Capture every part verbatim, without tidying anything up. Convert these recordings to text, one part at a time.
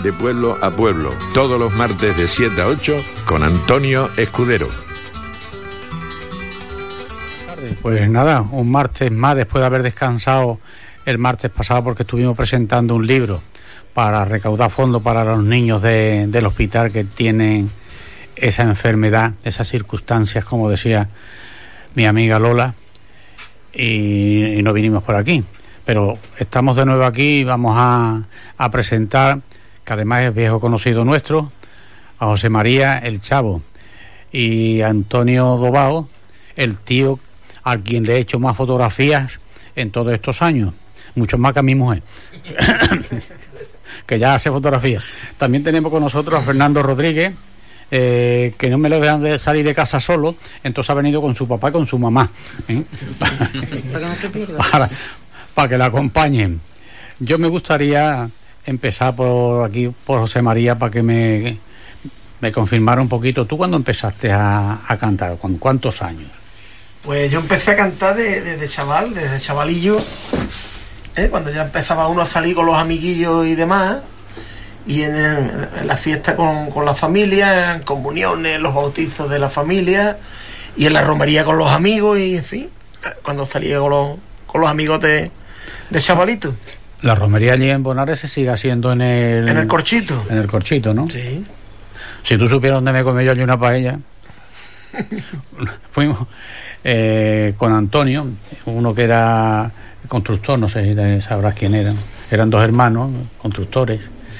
de pueblo a pueblo, todos los martes de siete a ocho con Antonio Escudero. Pues nada, un martes más después de haber descansado el martes pasado porque estuvimos presentando un libro para recaudar fondos para los niños de, del hospital que tienen esa enfermedad, esas circunstancias, como decía mi amiga Lola, y, y no vinimos por aquí. Pero estamos de nuevo aquí y vamos a, a presentar, que además es viejo conocido nuestro, a José María el Chavo y a Antonio Dobao, el tío a quien le he hecho más fotografías en todos estos años, muchos más que a mi mujer, que ya hace fotografías. También tenemos con nosotros a Fernando Rodríguez, eh, que no me lo dejan de salir de casa solo, entonces ha venido con su papá y con su mamá, ¿eh? para, que no se pierda. Para, para que la acompañen. Yo me gustaría empezar por aquí, por José María, para que me, me confirmara un poquito. ¿Tú cuándo empezaste a, a cantar? ¿Con cuántos años? Pues yo empecé a cantar desde de, de chaval, desde chavalillo, ¿eh? Cuando ya empezaba uno a salir con los amiguillos y demás, y en, el, en la fiesta con, con la familia, en comuniones, los bautizos de la familia, y en la romería con los amigos, y en fin, cuando salía con los, con los amigos de, de chavalito. La romería allí en Bonares se sigue haciendo en el... En el Corchito. En el Corchito, ¿no? Sí. Si tú supieras dónde me comí yo allí una paella. Fuimos eh, con Antonio, uno que era constructor, no sé si sabrás quién era. Eran dos hermanos, constructores.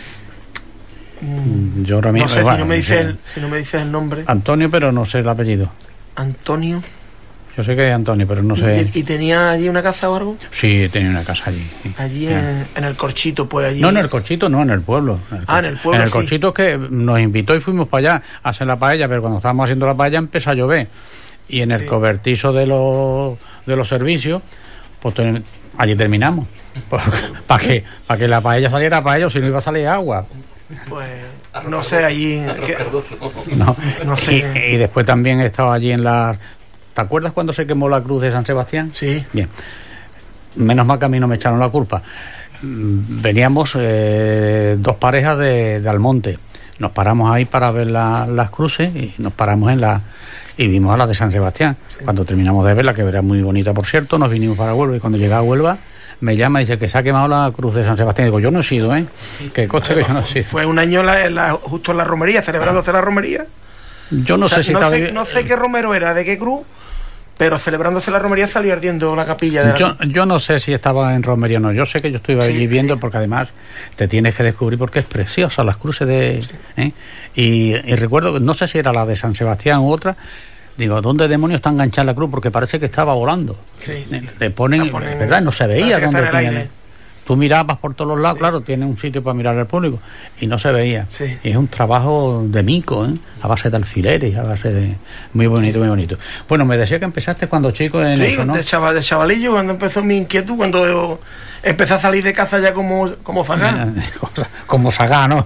Mm, yo ahora mismo, no sé, bueno, si, no me dice el, si no me dices el nombre. Antonio, pero no sé el apellido. Antonio. Yo sé que es Antonio, pero no sé. ¿Y, y tenía allí una casa o algo? Sí, tenía una casa allí. Sí. Allí en, en el Corchito, pues allí. No, en el Corchito, no, en el pueblo. En el ah, en el pueblo. En el sí. Corchito es que nos invitó y fuimos para allá a hacer la paella, pero cuando estábamos haciendo la paella empezó a llover. Y en el sí. cobertizo de los de los servicios, pues ten, allí terminamos. Para que, para que la paella saliera paella, o si no iba a salir agua. Pues no sé, allí. Que, no, no sé. Y, y después también he estado allí en la. ¿Te acuerdas cuando se quemó la cruz de San Sebastián? Sí. Bien. Menos mal que a mí no me echaron la culpa. Veníamos eh, dos parejas de, de Almonte. Nos paramos ahí para ver la, las cruces y nos paramos en la... Y vimos a la de San Sebastián. Sí. Cuando terminamos de verla, que era muy bonita, por cierto, nos vinimos para Huelva. Y cuando llegaba a Huelva, me llama y dice que se ha quemado la cruz de San Sebastián. Y digo, yo no he sido, ¿eh? Que coste que yo no he sido. Fue un año la, la, justo en la romería, celebrándose la romería. Yo no o sea, sé si no estaba... sé, no sé qué romero era, de qué cruz, pero celebrándose la romería salió ardiendo la capilla de la... yo, yo no sé si estaba en romería o no. Yo sé que yo estuve sí. allí viendo, porque además te tienes que descubrir porque es preciosa las cruces de... Sí. ¿eh? Y, y recuerdo, no sé si era la de San Sebastián u otra. Digo, ¿dónde demonios está enganchada la cruz? Porque parece que estaba volando. Sí. Le ponen, ponen ¿verdad? No se veía dónde tenía. Tú mirabas por todos los lados, sí. Claro, tiene un sitio para mirar al público, y no se veía. Sí. Y es un trabajo de mico, ¿eh? A base de alfileres, a base de... Muy bonito, muy bonito. Bueno, me decía que empezaste cuando chico en sí, eso, ¿no? de, chaval, de chavalillo, cuando empezó mi inquietud, cuando yo empecé a salir de casa ya como, como Zagá. Como Zagá, ¿no?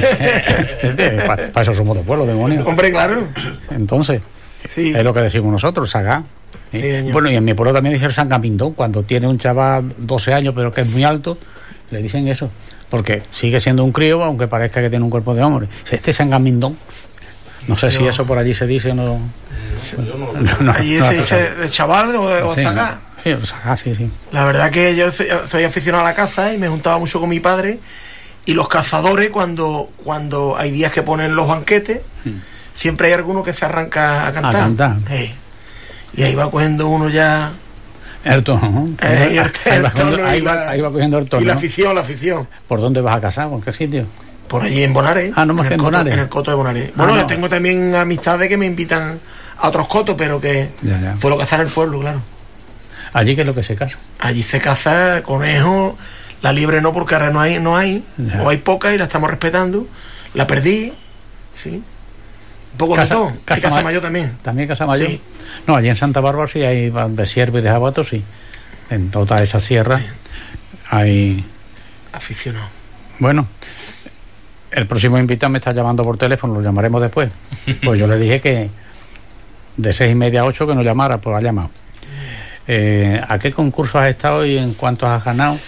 para, para eso somos de pueblo, demonios. Hombre, claro. Entonces, sí. Es lo que decimos nosotros, Zagá. ¿Sí? Sí, bueno, y en mi pueblo también dicen San Gamindón, cuando tiene un chaval doce años pero que es muy alto, le dicen eso, porque sigue siendo un crío aunque parezca que tiene un cuerpo de hombre. Este es San Gamindón, no sé Yo... si eso por allí se dice o no. Sí, no, no, no, allí no, se no, dice de chaval o, o sí, Zagá. Sí, Zagá, sí, sí. La verdad que yo soy, soy aficionado a la caza y me juntaba mucho con mi padre, y los cazadores cuando, cuando hay días que ponen los banquetes, sí. Siempre hay alguno que se arranca a cantar. A cantar. Sí. Y ahí va cogiendo uno ya el tono, ¿no? Eh, y el, ahí, el va cogiendo, tono ahí, y va, la, ahí va cogiendo el tono. Y la ¿no? afición, la afición. ¿Por dónde vas a casar? ¿Por qué sitio? Por allí en Bonares. Ah, no más en que en coto, Bonares. En el coto de Bonares. Ah, Bueno, no. yo tengo también amistades que me invitan a otros cotos, pero que ya, ya. fue lo que hace en el pueblo, claro. ¿Allí qué es lo que se casa? Allí se caza conejo, la liebre no, porque ahora no hay, no hay, o hay poca y la estamos respetando. La perdí, sí. Un poco casa, de todo. Casa, y Casa Mayor también. ¿También Casa Mayor? Sí. No, allí en Santa Bárbara sí hay de ciervo y de jabato, sí. En toda esa sierra sí. Hay... Aficionado. Bueno, el próximo invitado me está llamando por teléfono, lo llamaremos después. Pues yo le dije que de seis y media a ocho que nos llamara, pues ha llamado. Eh, ¿A qué concurso has estado y en cuántos has ganado?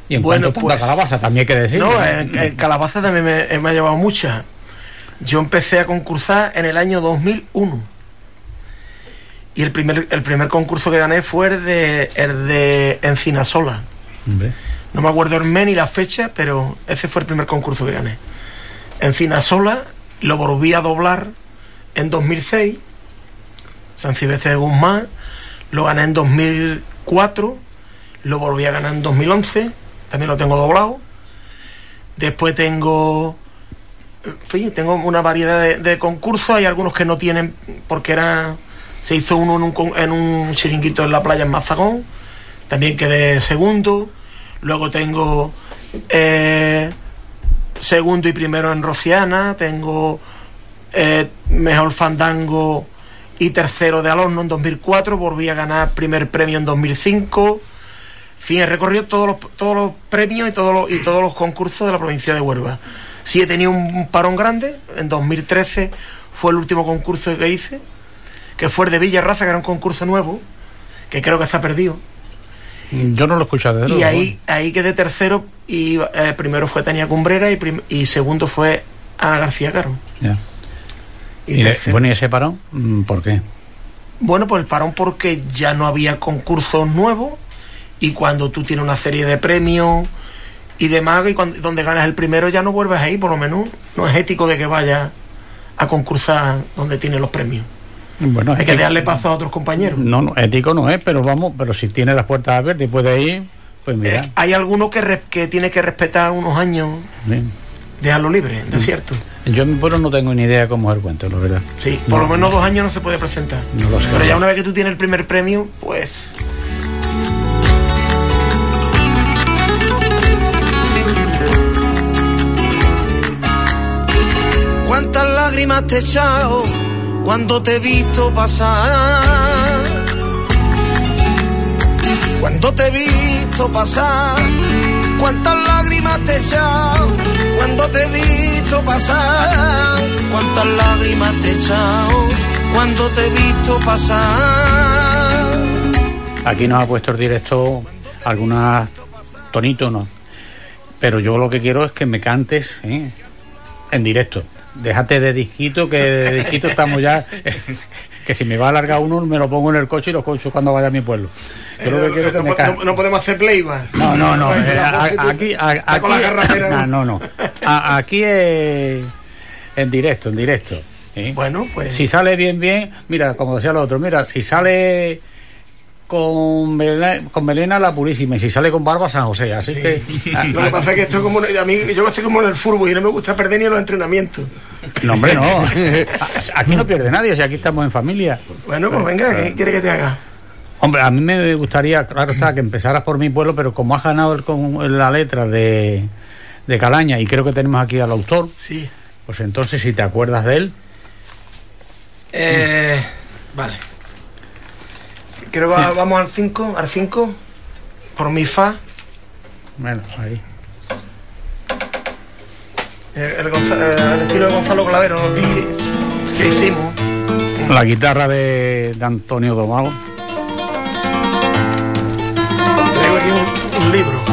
Y en bueno, cuanto a pues, calabaza, también hay que decir. No, en, en calabaza también me, me ha llevado muchas. Yo empecé a concursar en el año dos mil uno. Y el primer, el primer concurso que gané fue el de, el de Encinasola. Hombre. No me acuerdo el mes ni la fecha, pero ese fue el primer concurso que gané. Encinasola lo volví a doblar en dos mil seis. San Silvestre de Guzmán. Lo gané en dos mil cuatro. Lo volví a ganar en dos mil once. También lo tengo doblado. Después tengo... En fin, tengo una variedad de, de concursos. Hay algunos que no tienen, porque era... Se hizo uno en un, en un chiringuito en la playa en Mazagón. También quedé segundo. Luego tengo eh, segundo y primero en Rociana. Tengo eh, mejor fandango y tercero de Alorno en dos mil cuatro. Volví a ganar primer premio en dos mil cinco. En fin, he recorrido todos los, todos los premios y todos los, y todos los concursos de la provincia de Huelva. Sí he tenido un parón grande. En dos mil trece fue el último concurso que hice, que fue el de Villarraza, que era un concurso nuevo, que creo que está perdido. Yo no lo he escuchado. Y ahí, ahí quedé tercero, y eh, primero fue Tania Cumbrera y, prim y segundo fue Ana García Caro. Ya. Y, y de, bueno, ¿y ese parón? ¿Por qué? Bueno, pues el parón porque ya no había concursos nuevos, y cuando tú tienes una serie de premios y demás, y cuando, donde ganas el primero ya no vuelves ahí, por lo menos no es ético de que vayas a concursar donde tienes los premios. Bueno, hay que darle paso a otros compañeros. No, no, ético no es, pero vamos, pero si tiene las puertas abiertas y puede ir, pues mira. Eh, hay algunos que, re, que tiene que respetar unos años, bien, dejarlo libre, desierto. Yo en mi pueblo no tengo ni idea cómo es el cuento, la verdad. Sí, por no, lo menos dos años no se puede presentar. No lo sé. Pero ya una vez que tú tienes el primer premio, pues... ¿Cuántas lágrimas te he echado cuando te he visto pasar? Cuando te he visto pasar, cuántas lágrimas te he echado cuando te he visto pasar, cuántas lágrimas te he echado cuando te he visto pasar. Aquí nos ha puesto el directo algunas tonitos, ¿no? Pero yo lo que quiero es que me cantes, ¿eh?, en directo. Déjate de disquito, que de disquito estamos ya, que si me va a alargar uno me lo pongo en el coche y lo escucho cuando vaya a mi pueblo. Yo lo que quiero es que no, me no, cante. no podemos hacer playback. No, no, no. Eh, aquí, a, aquí, no, no, no. A, aquí es en directo, en directo. ¿Sí? Bueno, pues. Si sale bien, bien. Mira, como decía el otro, mira, si sale con melena, con melena la Purísima, y si sale con barba San José, así sí. que lo que pasa es que esto es como a mí, yo estoy como en el fútbol y no me gusta perder ni en los entrenamientos. No, hombre, no, aquí no pierde nadie, si aquí estamos en familia. Bueno, pues venga, ¿qué quiere que te haga? Hombre, a mí me gustaría, claro está, que empezaras por mi pueblo, pero como has ganado el, con la letra de, de Calaña, y creo que tenemos aquí al autor, sí, pues entonces si te acuerdas de él. eh, vale. Creo que vamos al cinco, al cinco, por mi fa. Bueno, ahí. El, el, el estilo de Gonzalo Clavero, ¿no?, que, que hicimos. La guitarra de, de Antonio Domado. Traigo aquí un, un libro.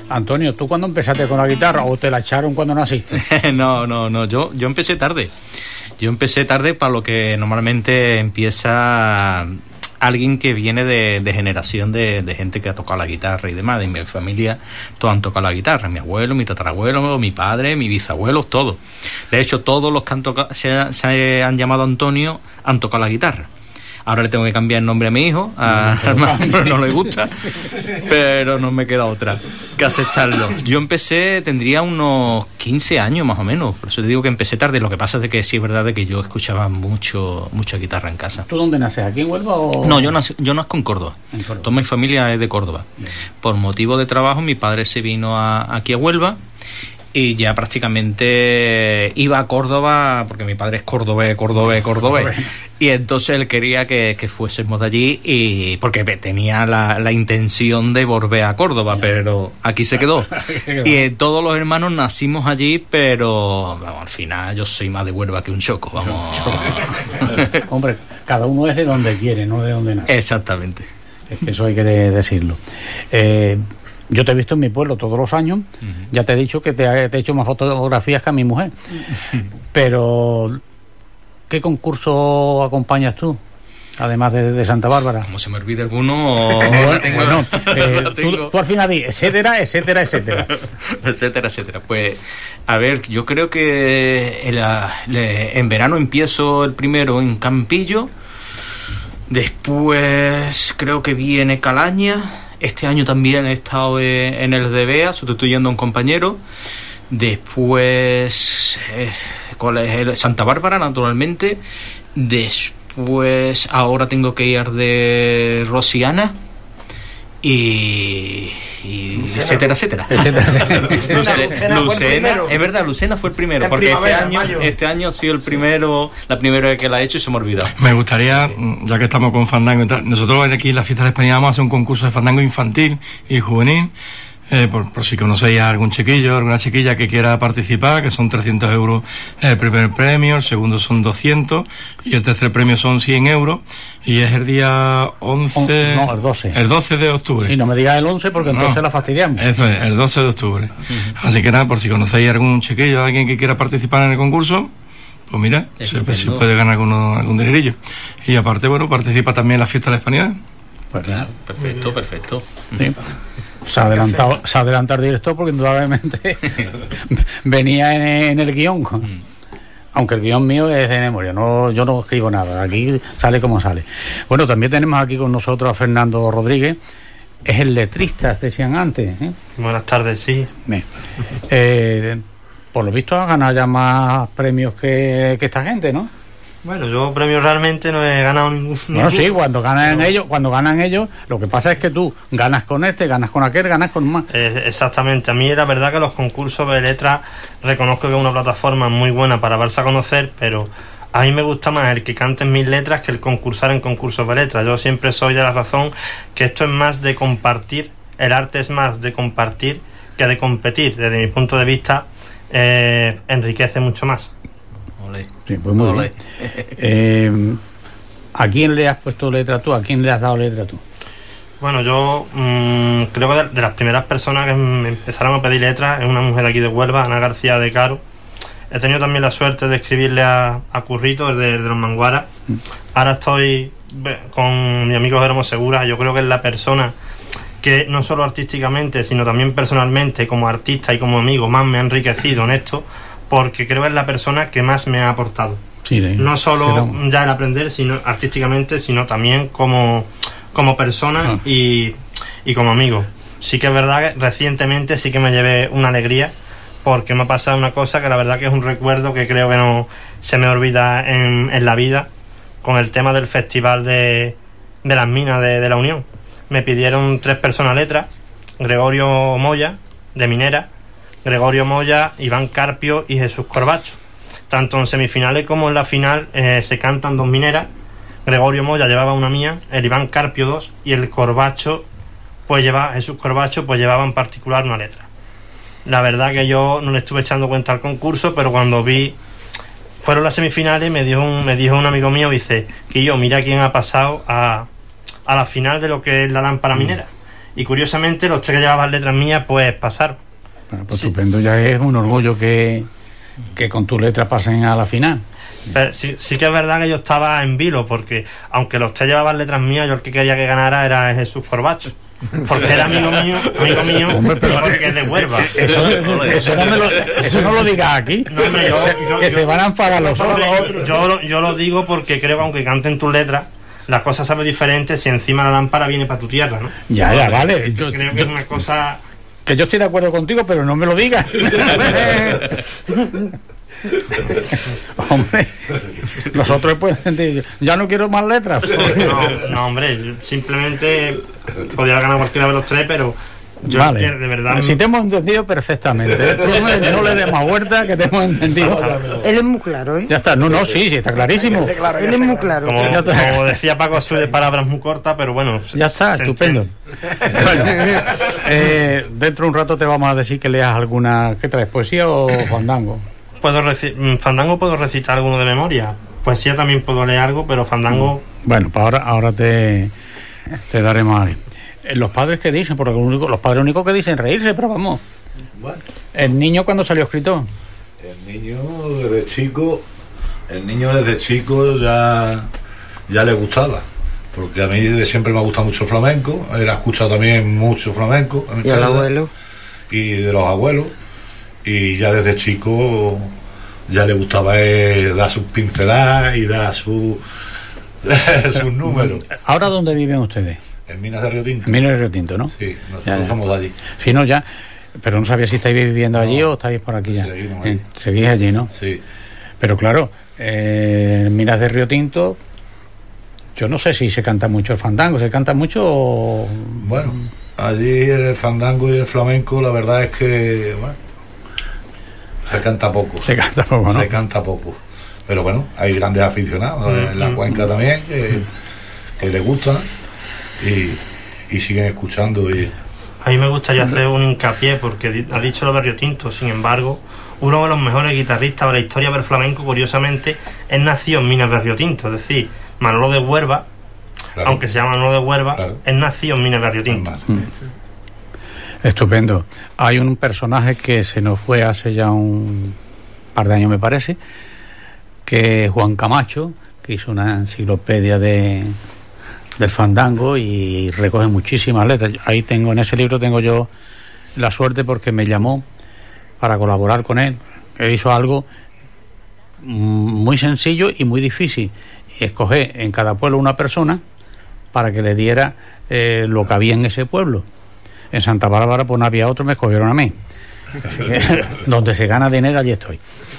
Antonio, ¿tú cuándo empezaste con la guitarra o te la echaron cuando naciste? no, no, no, yo, yo empecé tarde. Yo empecé tarde para lo que normalmente empieza alguien que viene de, de generación de, de gente que ha tocado la guitarra y demás. En mi familia todos han tocado la guitarra. Mi abuelo, mi tatarabuelo, mi padre, mi bisabuelo, todos. De hecho, todos los que han tocado, se, se han llamado Antonio han tocado la guitarra. Ahora le tengo que cambiar el nombre a mi hijo, a hermano no le gusta, pero no me queda otra que aceptarlo. Yo empecé, tendría unos quince años más o menos, por eso te digo que empecé tarde. Lo que pasa es que sí es verdad de que yo escuchaba mucho mucha guitarra en casa. ¿Tú dónde naces? ¿Aquí en Huelva o...? No, yo nací, yo nazco en Córdoba. En Córdoba. Toda mi familia es de Córdoba. Bien. Por motivo de trabajo mi padre se vino a, aquí a Huelva. Y ya prácticamente iba a Córdoba, porque mi padre es cordobés, cordobés, cordobés. Y entonces él quería que, que fuésemos de allí, y porque tenía la, la intención de volver a Córdoba, pero aquí se quedó. Y eh, todos los hermanos nacimos allí, pero vamos, al final yo soy más de Huelva que un choco. Vamos. Hombre, cada uno es de donde quiere, no de donde nace. Exactamente. Es que eso hay que de, decirlo. Eh... Yo te he visto en mi pueblo todos los años, uh-huh. Ya te he dicho que te he, te he hecho más fotografías que a mi mujer. Uh-huh. Pero, ¿qué concurso acompañas tú? Además de, de Santa Bárbara. Como se me olvide alguno... bueno, tengo, bueno eh, tú, tú al final di, etcétera, etcétera, etcétera. etcétera, etcétera. Pues, a ver, yo creo que en, la, en verano empiezo el primero en Campillo. Después creo que viene Calaña. Este año también he estado en el de Bea, sustituyendo a un compañero. Después, eh, ¿cuál es el? Santa Bárbara, naturalmente. Después, ahora tengo que ir de Rosiana. Y, y etcétera, etcétera. etcétera. Lucena, Lucena, es verdad, Lucena fue el primero, porque este año, este año ha sido el primero, la primera vez que la he hecho y se me ha olvidado. Me gustaría, ya que estamos con fandango y tal, nosotros aquí en la Fiesta de la Hispanidad vamos a hacer un concurso de fandango infantil y juvenil. Eh, por, por si conocéis a algún chiquillo, alguna chiquilla que quiera participar, que son trescientos euros el primer premio, el segundo son doscientos y el tercer premio son cien euros, y es el día once... No, el doce. El doce de octubre. Y no me digas el once porque no, entonces la fastidiamos. Eso es, el doce de octubre. Uh-huh. Así que nada, por si conocéis a algún chiquillo, a alguien que quiera participar en el concurso, pues mira, se, se puede ganar alguno, algún dinerillo. Y aparte, bueno, participa también en la Fiesta de la Hispanidad. Pues claro. Perfecto, perfecto. Sí. Se ha adelantado, se ha adelantado el director porque indudablemente venía en, en el guión, mm. aunque el guión mío es de memoria, no, yo no escribo nada, aquí sale como sale. Bueno, también tenemos aquí con nosotros a Fernando Rodríguez, es el letrista, decían antes. ¿eh? Buenas tardes, sí. Eh, por lo visto ha ganado ya más premios que, que esta gente, ¿no? Bueno, yo premios realmente no he ganado ningún. Bueno, sí, cuando ganan no. ellos, cuando ganan ellos, lo que pasa es que tú ganas con este, ganas con aquel, ganas con más. Eh, exactamente. A mí la verdad que los concursos de letras reconozco que es una plataforma muy buena para darse a conocer, pero a mí me gusta más el que canten mis letras que el concursar en concursos de letras. Yo siempre soy de la razón que esto es más de compartir, el arte es más de compartir que de competir. Desde mi punto de vista, eh, enriquece mucho más. Sí, pues muy bien. Eh, ¿A quién le has puesto letra tú? ¿A quién le has dado letra tú? Bueno, yo mmm, creo que de, de las primeras personas que me empezaron a pedir letras es una mujer aquí de Huelva, Ana García de Caro. He tenido también la suerte de escribirle a, a Currito, el de, de los Manguaras. Mm. Ahora estoy con mi amigo Jerónimo Segura. Yo creo que es la persona que no solo artísticamente, sino también personalmente, como artista y como amigo, más me ha enriquecido en esto, porque creo que es la persona que más me ha aportado. Sí, no solo sí, ya el aprender, sino artísticamente, sino también como, como persona ah. y, y como amigo. Sí que es verdad que recientemente sí que me llevé una alegría, porque me ha pasado una cosa que la verdad que es un recuerdo que creo que no se me olvida en, en la vida, con el tema del Festival de, de las Minas de, de la Unión. Me pidieron tres personas letras: Gregorio Moya, de Minera, Gregorio Moya, Iván Carpio y Jesús Corbacho. Tanto en semifinales como en la final eh, se cantan dos mineras. Gregorio Moya llevaba una mía, el Iván Carpio dos, y el Corbacho, pues lleva, Jesús Corbacho, pues llevaba en particular una letra. La verdad que yo no le estuve echando cuenta al concurso, pero cuando vi, fueron las semifinales, me dijo un, me dijo un amigo mío, dice, que yo, mira quién ha pasado a, a la final de lo que es la lámpara minera. y curiosamente los tres que llevaban letras mías pues pasaron. Bueno, pues Sí. estupendo, ya es un orgullo que, que con tus letras pasen a la final. Pero sí, sí que es verdad que yo estaba en vilo, porque aunque los tres llevaban letras mías, yo el que quería que ganara era Jesús Corbacho, porque era amigo mío, amigo mío, Hombre, pero- porque es de Huelva. Eso, eso, no, me lo, eso no lo digas aquí, No, hombre, yo- que, se, yo- que yo- se van a enfadar los otros. Yo, lo- yo lo digo porque creo que aunque canten tus letras, las cosas saben diferentes si encima la lámpara viene para tu tierra, ¿no? Ya, ya, vale. Yo, Creo que yo- es una cosa... que yo estoy de acuerdo contigo, pero no me lo digas. Hombre, nosotros pueden sentir, ya no quiero más letras. No, no, hombre, yo simplemente podría ganar cualquiera de los tres, pero yo Vale. que de verdad... Si te hemos entendido perfectamente, ¿eh? Tú no, no le des más vuelta, que te hemos entendido. Él es muy claro, ¿eh? Ya está, no, no, sí, sí, está clarísimo. Él es muy claro. Como, Ya está. como decía Paco, soy de palabras muy cortas, pero bueno. Ya está, se estupendo. Bueno, eh, dentro de un rato te vamos a decir que leas alguna. ¿Qué traes? ¿Poesía o fandango? Puedo reci- mm, Fandango puedo recitar alguno de memoria. Poesía también puedo leer algo, pero Fandango... Bueno, pues ahora, ahora te, te daremos ahí. Eh, Los padres que dicen, porque lo único- los padres únicos que dicen reírse, pero vamos. Bueno, El niño cuando salió escritor. el niño desde chico, el niño desde chico ya, ya le gustaba, porque a mí de siempre me ha gustado mucho el flamenco, él ha escuchado también mucho flamenco. en mi Y al casa, abuelo. y de los abuelos, y ya desde chico ya le gustaba eh, dar sus pinceladas y dar su, sus números. ¿Ahora dónde viven ustedes? En Minas de Río Tinto. En Minas de Río Tinto, ¿no? Sí, nosotros Ya, ya. somos de allí. Si no, ya. Pero no sabía si estáis viviendo allí No, o estáis por aquí ya. seguimos allí. Eh, seguís allí, ¿no? Sí. Pero claro, eh, en Minas de Río Tinto, yo no sé si se canta mucho el fandango, ¿se canta mucho o...? Bueno, allí el fandango y el flamenco, la verdad es que, bueno, se canta poco. Se canta poco, ¿no? Se canta poco. Pero bueno, hay grandes aficionados en la cuenca también que, que les gusta y, y siguen escuchando. Y A mí me gustaría hacer un hincapié, porque di- ha dicho lo de Río Tinto, sin embargo, uno de los mejores guitarristas de la historia del flamenco, curiosamente, es nacido en Minas de Río Tinto, es decir, Manolo de Huelva, claro, aunque se llama Manolo de Huelva, Claro. es nacido en Minas de Río es Tinto. más. Estupendo. Hay un personaje que se nos fue hace ya un par de años, me parece, que es Juan Camacho, que hizo una enciclopedia de del fandango y recoge muchísimas letras. Ahí tengo, en ese libro tengo yo la suerte porque me llamó para colaborar con él. Él hizo algo mm, muy sencillo y muy difícil. Escoger en cada pueblo una persona para que le diera eh, lo que había en ese pueblo. En Santa Bárbara pues no había otro, me escogieron a mí. Así que, donde se gana dinero, allí estoy.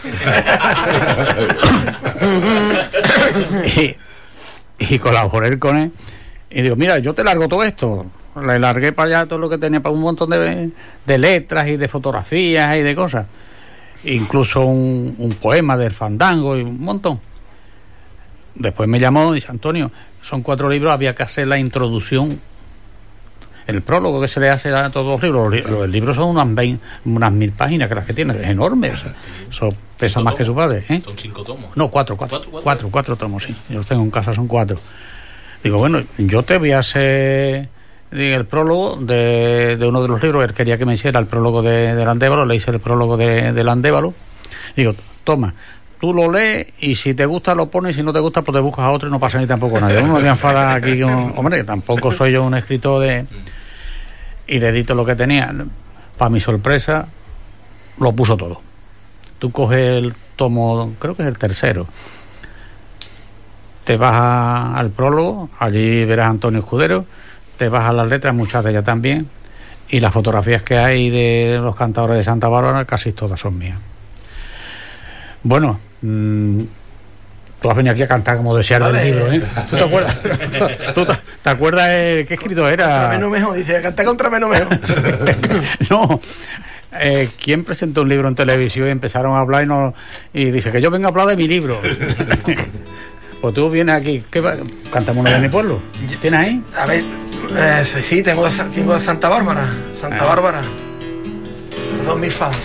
y, y colaboré con él y digo, mira, yo te largo todo esto. Le largué para allá todo lo que tenía, para un montón de, de letras y de fotografías y de cosas. Incluso un, un poema del fandango y un montón. Después me llamó y dice, Antonio, son cuatro libros, había que hacer la introducción, el prólogo que se le hace a todos los libros. Los, li- los libros son unas, veinte, unas mil páginas que las que tiene, es enorme. Eso, eso pesa más que su padre. ¿eh? Son cinco tomos. No, cuatro, cuatro, ¿Cuatro, cuatro, cuatro? cuatro, tomos, sí. Yo los tengo en casa, son cuatro. Digo, bueno, yo te voy a hacer el prólogo de, de uno de los libros. Él quería que me hiciera el prólogo de, del Andévalo, le hice el prólogo de, del Andévalo. Digo, toma, tú lo lees y si te gusta lo pones y si no te gusta pues te buscas a otro y no pasa ni tampoco nada. Yo no me voy a enfadar aquí con... Hombre, que tampoco soy yo un escritor de... Y le edito lo que tenía. Para mi sorpresa, lo puso todo. Tú coges el tomo, creo que es el tercero, te vas a- al prólogo, allí verás a Antonio Escudero, te vas a las letras, muchas de ellas también, y las fotografías que hay de los cantadores de Santa Bárbara casi todas son mías. Bueno, mmm, tú has venido aquí a cantar como desear del Vale. libro, ¿eh? ¿Tú te acuerdas? ¿Tú te, te acuerdas de qué escrito era? Menos mejor, dice, canta contra menos mejor. No. Eh, ¿Quién presentó un libro en televisión y empezaron a hablar y, no, y dice que yo vengo a hablar de mi libro? Pues tú vienes aquí, ¿qué va? Cantamos uno de mi pueblo. ¿Tienes ahí? A ver, eh, sí, sí, tengo, de- tengo de Santa Bárbara. Santa Ah. Bárbara. Dos mi fa.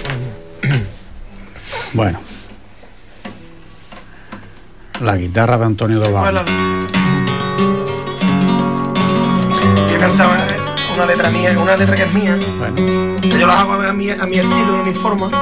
Bueno. La guitarra de Antonio Dobán. Bueno, yo cantaba una letra mía, una letra que es mía. Bueno. Yo las hago a mi, a mi estilo, a mi forma.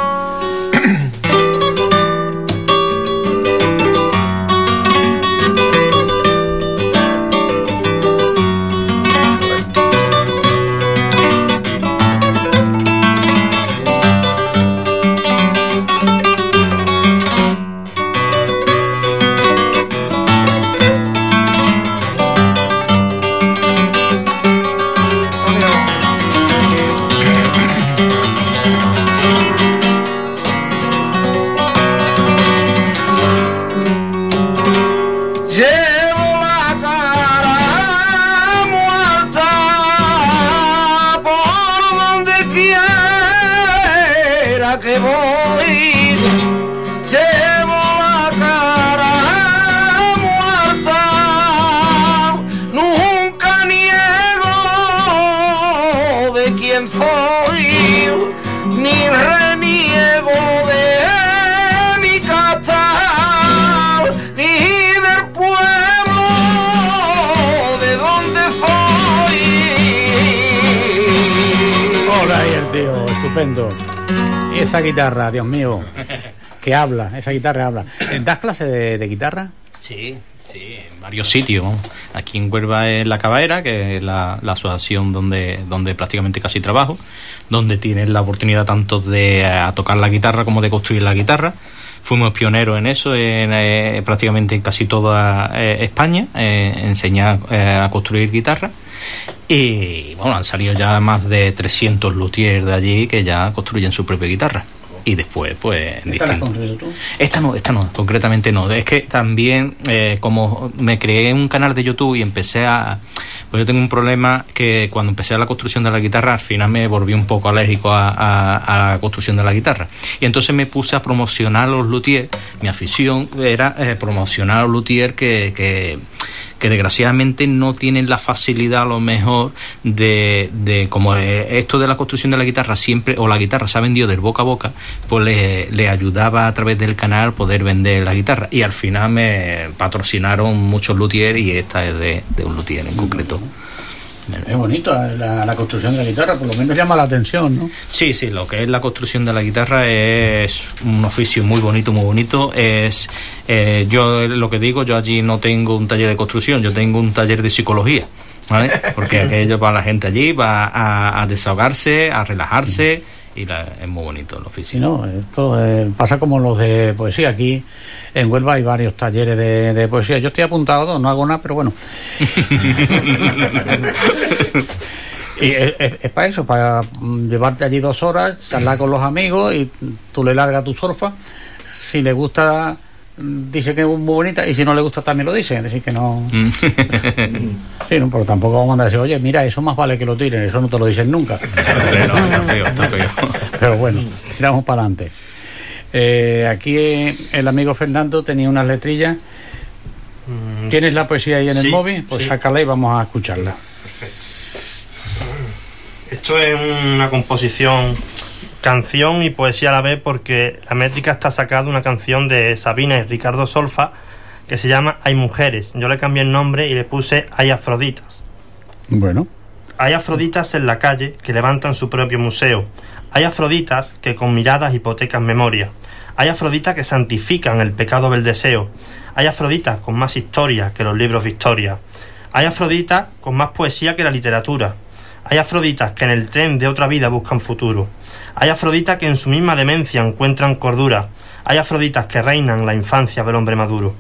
Y esa guitarra, Dios mío, que habla, esa guitarra habla. ¿Das clase de, de guitarra? Sí, sí, en varios sitios. Aquí en Huelva es La Cavaera, que es la, la asociación donde, donde prácticamente casi trabajo, donde tienes la oportunidad tanto de a tocar la guitarra como de construir la guitarra. Fuimos pioneros en eso, en eh, prácticamente en casi toda eh, España, eh, enseñar eh, a construir guitarra. Y bueno, han salido ya más de trescientos luthiers de allí que ya construyen su propia guitarra. Y después, pues, ¿Esta la has construido tú? Esta no, esta no, concretamente no. Es que también, eh, como me creé un canal de YouTube y empecé a... Pues yo tengo un problema que cuando empecé a la construcción de la guitarra, al final me volví un poco alérgico a, a, a la construcción de la guitarra. Y entonces me puse a promocionar a los luthiers. Mi afición era eh, promocionar a los luthiers que... que que desgraciadamente no tienen la facilidad a lo mejor de, de como esto de la construcción de la guitarra siempre, o la guitarra se ha vendido del boca a boca, pues le, le ayudaba a través del canal poder vender la guitarra, y al final me patrocinaron muchos luthiers y esta es de, de un luthier en concreto. Es bonito la, la construcción de la guitarra, por lo menos llama la atención, ¿no? Sí, sí, lo que es la construcción de la guitarra es un oficio muy bonito, muy bonito. Es eh, yo lo que digo, yo allí no tengo un taller de construcción, yo tengo un taller de psicología, ¿vale? Porque aquello para la gente allí va a, a desahogarse, a relajarse, y la, es muy bonito el oficio. Sí, no, esto eh, pasa como los de poesía. Aquí en Huelva hay varios talleres de, de poesía. Yo estoy apuntado, no hago nada, pero bueno. Y es, es, es para eso, para llevarte allí dos horas, charlar con los amigos, y tú le largas tu solfa. Si le gusta, dice que es muy bonita, y si no le gusta también lo dice, es decir que no. Sí, no, pero tampoco vamos a mandar a decir, oye, mira, eso más vale que lo tiren, eso no te lo dicen nunca. No, está feo, está feo. Pero bueno, tiramos para adelante. Eh, aquí el amigo Fernando tenía unas letrillas. ¿Tienes la poesía ahí en sí, el móvil? Pues sí. Sácala y vamos a escucharla. Perfecto. Esto es una composición, canción y poesía a la vez, porque la métrica está sacada de una canción de Sabina y Ricardo Solfa que se llama Hay mujeres. Yo le cambié el nombre y le puse Hay afroditas. Bueno. Hay afroditas en la calle que levantan su propio museo. Hay afroditas que con miradas hipotecan memoria. Hay afroditas que santifican el pecado del deseo. Hay afroditas con más historia que los libros de historia. Hay afroditas con más poesía que la literatura. Hay afroditas que en el tren de otra vida buscan futuro. Hay afroditas que en su misma demencia encuentran cordura. Hay afroditas que reinan la infancia del hombre maduro.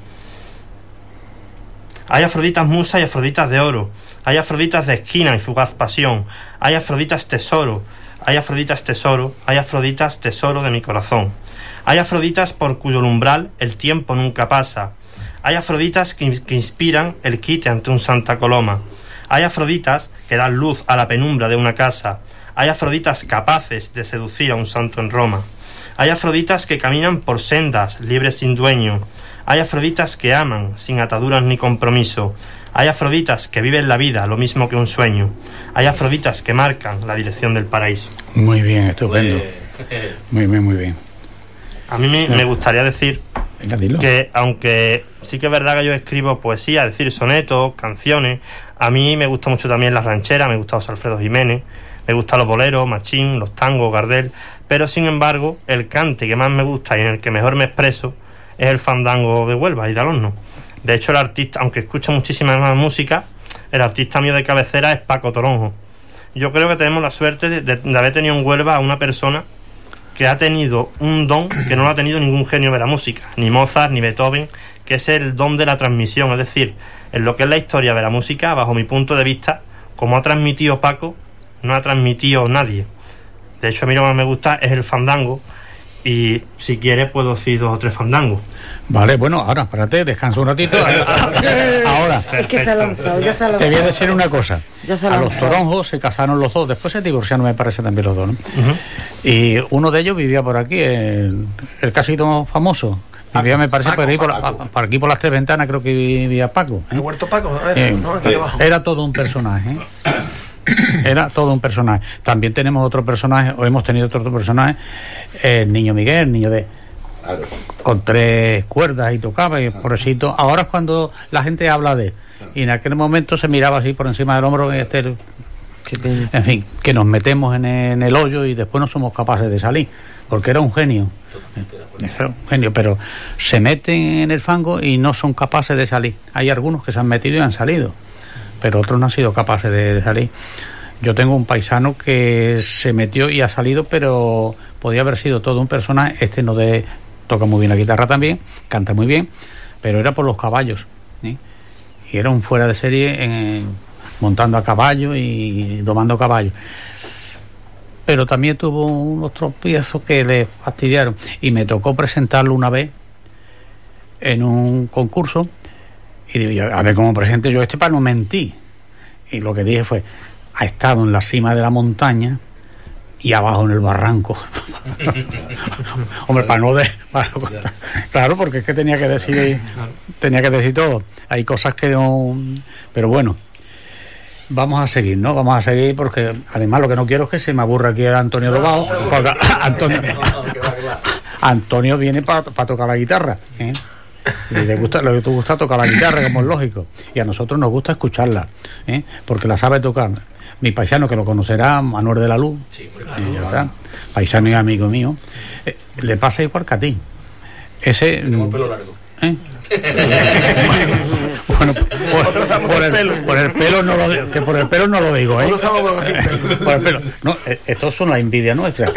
Hay afroditas musas y afroditas de oro. Hay afroditas de esquina y fugaz pasión. Hay afroditas tesoro. Hay afroditas tesoro. Hay afroditas tesoro de mi corazón. Hay afroditas por cuyo umbral el tiempo nunca pasa. Hay afroditas que, que inspiran el quite ante un Santa Coloma. Hay afroditas que dan luz a la penumbra de una casa. Hay afroditas capaces de seducir a un santo en Roma. Hay afroditas que caminan por sendas libres sin dueño. Hay afroditas que aman sin ataduras ni compromiso. Hay afroditas que viven la vida lo mismo que un sueño. Hay afroditas que marcan la dirección del paraíso. Muy bien, estupendo. Muy bien, muy bien. A mí me, me gustaría decir Venga, dilo. Que aunque sí que es verdad que yo escribo poesía, es decir, sonetos, canciones, a mí me gusta mucho también la ranchera, me gusta José Alfredo Jiménez, me gustan los boleros, Machín, los tangos, Gardel, pero sin embargo el cante que más me gusta y en el que mejor me expreso es el fandango de Huelva y de Alonso. De hecho, el artista, aunque escucho muchísima más música, el artista mío de cabecera es Paco Toronjo. Yo creo que tenemos la suerte de, de, de haber tenido en Huelva a una persona que ha tenido un don que no lo ha tenido ningún genio de la música, ni Mozart, ni Beethoven, que es el don de la transmisión. Es decir, en lo que es la historia de la música, bajo mi punto de vista, como ha transmitido Paco, no ha transmitido nadie. De hecho, a mí lo que más me gusta es el fandango, y si quieres puedo decir dos o tres fandangos. Vale, bueno, ahora, espérate, descansa un ratito. Ahora, Es que se ha lanzado, ya se ha lanzado. te voy a decir una cosa. Ya se ha A los lanzado. Toronjos se casaron los dos, después se divorciaron, me parece, también los dos, ¿no? Uh-huh. Y uno de ellos vivía por aquí, el, el casito famoso. Vivía, me parece, Paco, por, ahí, por, Paco. por aquí por las tres ventanas, creo que vivía Paco. ¿eh? El Huerto Paco, ¿no? Sí. ¿No? Aquí abajo. Era todo un personaje. ¿eh? Era todo un personaje. También tenemos otro personaje, o hemos tenido otro, otro personaje, el niño Miguel, el niño de con tres cuerdas y tocaba y pobrecito. Ahora es cuando la gente habla de, y en aquel momento se miraba así por encima del hombro, este, en fin, que nos metemos en el, en el hoyo y después no somos capaces de salir, porque era un genio. Era un genio, pero se meten en el fango y no son capaces de salir. Hay algunos que se han metido y han salido, pero otros no han sido capaces de, de salir. Yo tengo un paisano que se metió y ha salido, pero podía haber sido todo un personaje. Este no de toca muy bien la guitarra también, canta muy bien, pero era por los caballos, ¿sí? Y era un fuera de serie en, montando a caballo y domando caballos. Pero también tuvo unos tropiezos que le fastidiaron y me tocó presentarlo una vez en un concurso y digo, a ver cómo presente yo este para no mentir. Y lo que dije fue, ha estado en la cima de la montaña y abajo en el barranco. Hombre, para no de, para no contar. Claro, porque es que tenía que decir tenía que decir todo. Hay cosas que no, pero bueno, vamos a seguir, ¿no? Vamos a seguir porque además lo que no quiero es que se me aburra aquí Antonio Lobao, porque Antonio Antonio viene para pa tocar la guitarra, ¿eh? Y le gusta, lo que te gusta tocar la guitarra, como es lógico, y a nosotros nos gusta escucharla, ¿eh? Porque la sabe tocar. Mi paisano, que lo conocerá, Manuel de la Luz, sí, claro, eh, ya está, paisano y amigo mío, eh, le pasa igual que a ti. Ese tenemos el pelo largo. ¿Eh? Bueno, por, por, el, por el pelo no lo digo, que por el pelo no lo digo, ¿eh? Por el pelo. No, esto son la envidia nuestra.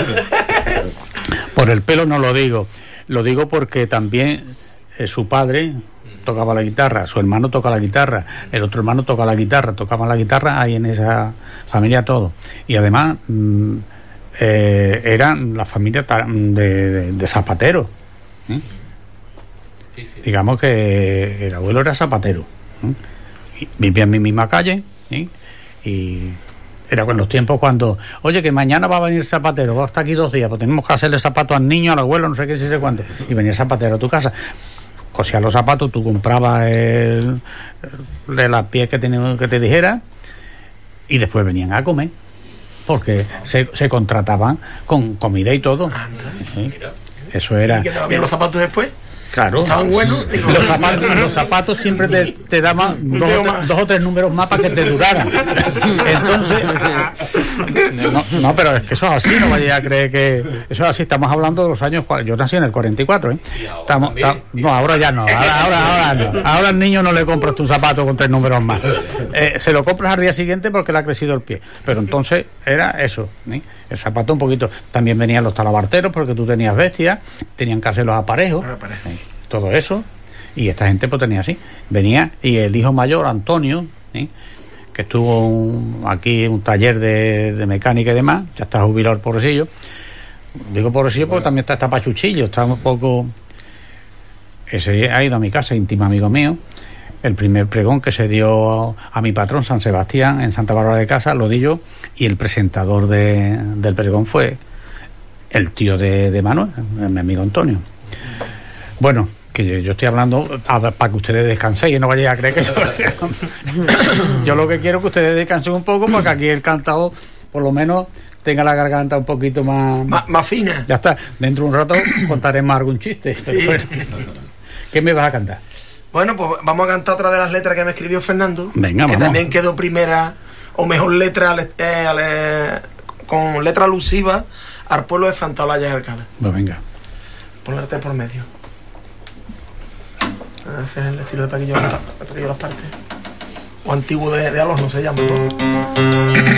Por el pelo no lo digo. Lo digo porque también eh, su padre tocaba la guitarra, su hermano toca la guitarra, el otro hermano toca la guitarra, tocaban la guitarra ahí en esa familia todo. Y además mmm, eh, eran la familia de, de, de zapateros, ¿eh? Sí, sí. Digamos que el abuelo era zapatero, ¿eh? Vivía en mi misma calle, ¿eh? Y era en los tiempos cuando, oye, que mañana va a venir zapatero, va a estar aquí dos días, pues tenemos que hacerle zapatos al niño, al abuelo, no sé qué, no sé cuánto, y venía el zapatero a tu casa. Cosías los zapatos, tú comprabas el, de las pies que, tenía, que te dijera y después venían a comer porque se, se contrataban con comida y todo. ¿Sí? Eso era. ¿Y que te va bien los zapatos después? Claro. Estaban buenos. Los zapatos, los zapatos siempre te, te daban dos o, tres, dos o tres números más para que te duraran. Entonces, no, no, pero es que eso es así, no vaya a creer que eso es así. Estamos hablando de los años, yo nací en el cuarenta y cuatro, ¿eh? Estamos, tam, no, ahora ya no, ahora, ahora, ahora no. Ahora al niño no le compras un zapato con tres números más. Eh, se lo compras al día siguiente porque le ha crecido el pie. Pero entonces era eso, ¿eh? El zapato un poquito. También venían los talabarteros porque tú tenías bestias, tenían que hacer los aparejos, ¿eh? Todo eso. Y esta gente pues tenía así. Venía y el hijo mayor, Antonio, ¿eh? Que estuvo un, aquí en un taller de, de mecánica y demás, ya está jubilado el pobrecillo. Digo pobrecillo porque también está, está pachuchillo, está un poco. Ese ha ido a mi casa, íntimo amigo mío. El primer pregón que se dio a mi patrón, San Sebastián, en Santa Bárbara de Casa, lo di yo, y el presentador de, del pregón fue el tío de, de Manuel, mi amigo Antonio. Bueno, que yo, yo estoy hablando a, para que ustedes descansen y no vayan a creer que yo... yo lo que quiero es que ustedes descansen un poco, porque aquí el cantado por lo menos tenga la garganta un poquito más... Más, más fina. Ya está. Dentro de un rato contaremos algún chiste. Pero Sí. bueno. ¿Qué me vas a cantar? Bueno, pues vamos a cantar otra de las letras que me escribió Fernando. Venga, que vamos. también quedó primera o mejor letra al- eh, al- eh, con letra alusiva al pueblo de Santa Olalla de Alcalá. Pues venga. Ponerte por medio. Ese es el estilo de Paquillo, de Paquillo Las Partes. O antiguo de, de Alonso se llama todo.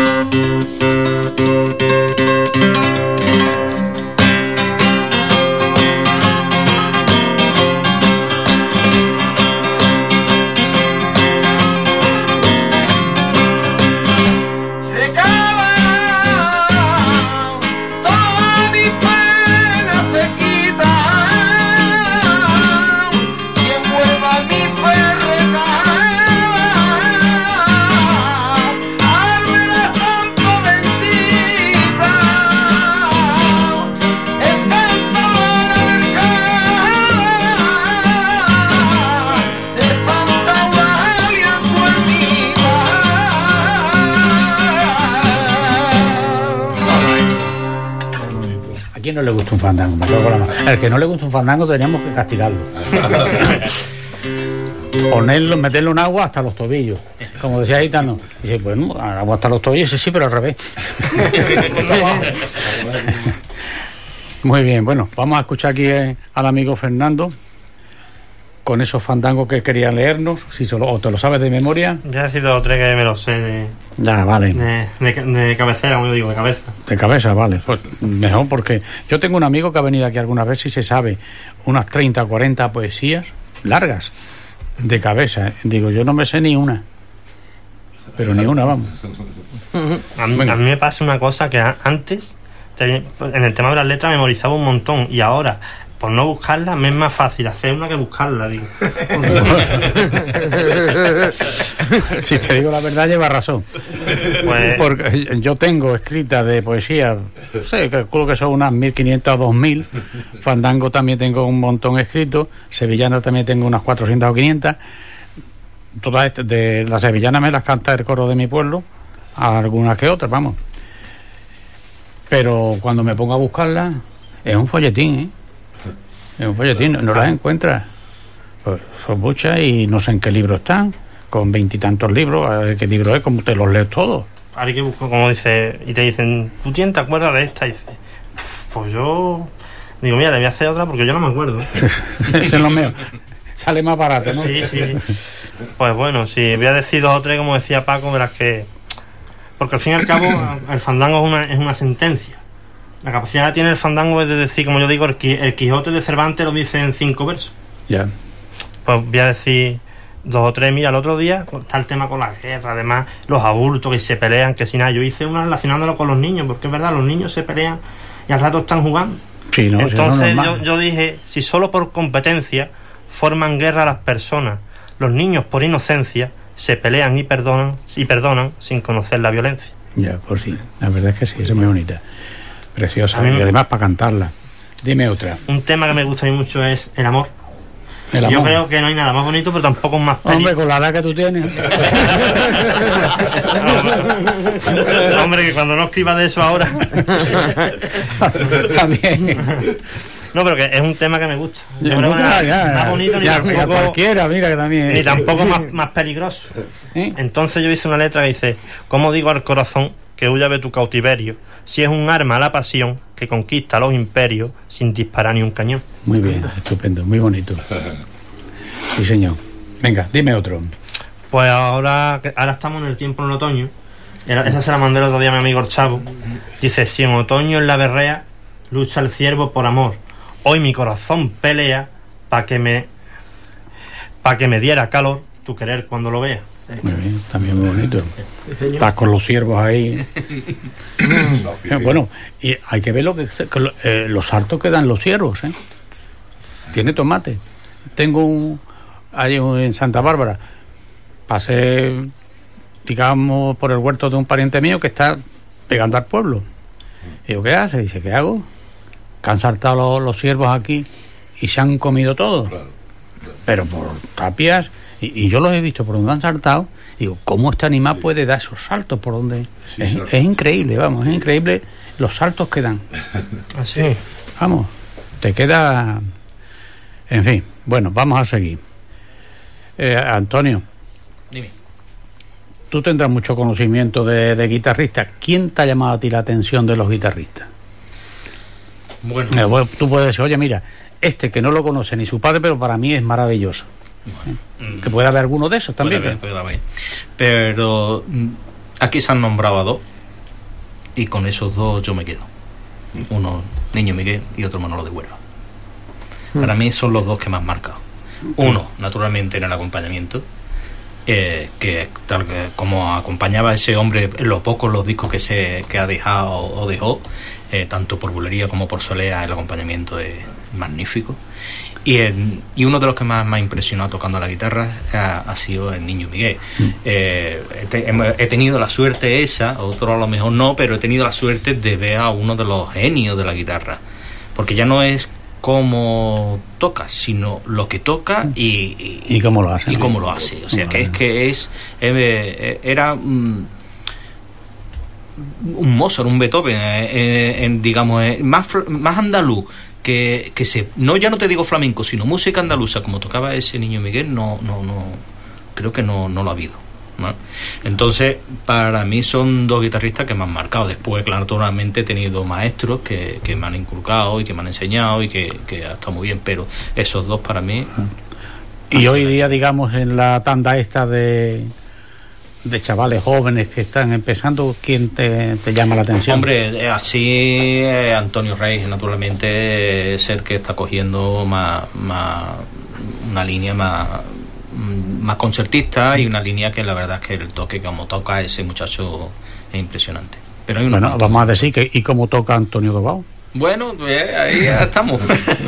Todas mis penas se quitan y envuelva mi fe regala, ármela tanto bendita, en Santa Eulalia de Santa Eulalia en su ermita. ¿A quién no le gusta un fandango? Me cago en la mano. Al que no le gusta un fandango teníamos que castigarlo. Ponerlo, meterlo en agua hasta los tobillos. Como decía Aitano. Dice, bueno, agua hasta los tobillos, sí, sí, pero al revés. Muy bien, bueno, vamos a escuchar aquí eh, al amigo Fernando con esos fandangos que quería leernos. Si solo, o te lo sabes de memoria. Ya he sido dos o tres que me lo sé de, Ya, vale. de, de, de cabecera, como yo digo, de cabeza. De cabeza, vale. Pues mejor, porque yo tengo un amigo que ha venido aquí algunas veces y se sabe unas treinta o cuarenta poesías largas de cabeza. Digo, yo no me sé ni una. Pero ni una, vamos. A mí, Venga. a mí me pasa una cosa que a- antes, te- en el tema de las letras, memorizaba un montón. Y ahora, por no buscarla, me es más fácil hacer una que buscarla, digo. Si te digo la verdad, lleva razón. Pues, Porque yo tengo escritas de poesía, no sé, calculo que son unas mil quinientas o dos mil. Fandango también tengo un montón escrito. Sevillana también tengo unas cuatrocientas o quinientas. Todas estas de las sevillanas me las canta el coro de mi pueblo, algunas que otras, vamos. Pero cuando me pongo a buscarlas, es un folletín, ¿eh? Es un folletín, no, no las encuentras. Pues son muchas y no sé en qué libro están, con veintitantos libros, a ver qué libro es, como te los lees todos. ahora que busco, como dice, y te dicen, ¿tú quién te acuerdas de esta? Y dices, pues yo... Digo, mira, te voy a hacer otra porque yo no me acuerdo. Eso es lo mío. Sale más barato, ¿no? Sí, sí. Pues bueno, si voy a decir dos o tres, como decía Paco, verás que... Porque al fin y al cabo, el fandango es una, es una sentencia. La capacidad que tiene el fandango es de decir, como yo digo, el, Qui- el Quijote de Cervantes lo dice en cinco versos. Ya. Pues voy a decir dos o tres. Mira, el otro día está el tema con la guerra, además, los abultos que se pelean, que si nada. Yo hice una relacionándolo con los niños, porque es verdad, los niños se pelean y al rato están jugando. Sí, no, Entonces si no, yo, normal. yo dije, si solo por competencia forman guerra las personas, los niños por inocencia se pelean y perdonan y perdonan sin conocer la violencia. Ya, pues sí, la verdad es que sí, es muy bonita. Preciosa, A mí me- y además para cantarla. Dime otra. Un tema que me gusta a mí mucho es el amor. El Yo amor. creo que no hay nada más bonito, pero tampoco más Hombre, peli- con la edad que tú tienes. Hombre, que cuando no escriba de eso ahora. También. No, pero que es un tema que me gusta. Yo Ya, creo que ya, no- ya, más bonito ni ya, tampoco, ya cualquiera, mira que también. ni tampoco más, más peligroso. ¿Eh? Entonces yo hice una letra que dice: ¿cómo digo al corazón que huya de tu cautiverio? Si es un arma la pasión que conquista los imperios sin disparar ni un cañón. Muy bien, estupendo, muy bonito. Sí, señor. Venga, dime otro. Pues ahora, que- ahora estamos en el tiempo en el otoño. Era- Esa se la mandé el otro día a mi amigo el Chavo. Dice: si en otoño en la berrea lucha el ciervo por amor, hoy mi corazón pelea para que me para que me diera calor tu querer cuando lo vea. Muy bien, también muy bonito. Estás con los ciervos ahí. Eh, Bueno, y hay que ver lo que, que lo- eh, los saltos que dan los ciervos, ¿eh? Tiene tomate. Tengo un ahí un- en Santa Bárbara. Pasé, digamos, por el huerto de un pariente mío que está pegando al pueblo. Y digo, ¿qué hace? Dice, ¿qué hago? Que han saltado los, los ciervos aquí y se han comido todo. Pero por tapias, y, y yo los he visto por donde han saltado, Digo, ¿cómo este animal puede dar esos saltos por donde? Sí, es, claro. es increíble, vamos, es increíble los saltos que dan. Así. Vamos, te queda... En fin, bueno, vamos a seguir. Eh, Antonio, Dime. tú tendrás mucho conocimiento de, de guitarristas. ¿Quién te ha llamado a ti la atención de los guitarristas? Bueno, Eh, bueno, tú puedes decir, oye, mira, este que no lo conoce ni su padre, pero para mí es maravilloso. mm, Que puede haber alguno de esos también. puede haber, puede haber. Pero mm, aquí se han nombrado a dos y con esos dos yo me quedo. Uno, Niño Miguel, y otro Manolo de Huelva. Para mí son los dos que más marcado. Uno, naturalmente, en el acompañamiento, eh, que tal que como acompañaba a ese hombre en lo poco los discos que se que ha dejado o dejó, eh, tanto por bulería como por solea, el acompañamiento es magnífico. Y, el, y uno de los que más me ha impresionado tocando la guitarra ha, ha sido el Niño Miguel. Eh, he, te- he tenido la suerte esa, otro a lo mejor no, pero he tenido la suerte de ver a uno de los genios de la guitarra, porque ya no es cómo toca, sino lo que toca y, y, ¿Y cómo lo hace? y cómo lo hace. O sea, que es que es eh, era mm, un Mozart, un Beethoven, eh, eh, en, digamos, eh, más fl- más andaluz que, que se no ya no te digo flamenco, sino música andaluza como tocaba ese Niño Miguel, no no no creo que no no lo ha habido, ¿no? Entonces, para mí son dos guitarristas que me han marcado. Después, claro, naturalmente he tenido maestros que, que me han inculcado y que me han enseñado y que, que ha estado muy bien, pero esos dos para mí... Y hoy día, digamos, en la tanda esta de, de chavales jóvenes que están empezando, ¿quién te, te llama la atención? Hombre, eh, así eh, Antonio Reyes, naturalmente, eh, es el que está cogiendo más, más una línea más más concertista y una línea que la verdad es que el toque como toca ese muchacho es impresionante. Pero hay una Bueno, vamos a decir que ¿y cómo toca Antonio Dobao? Bueno, pues ahí ya estamos.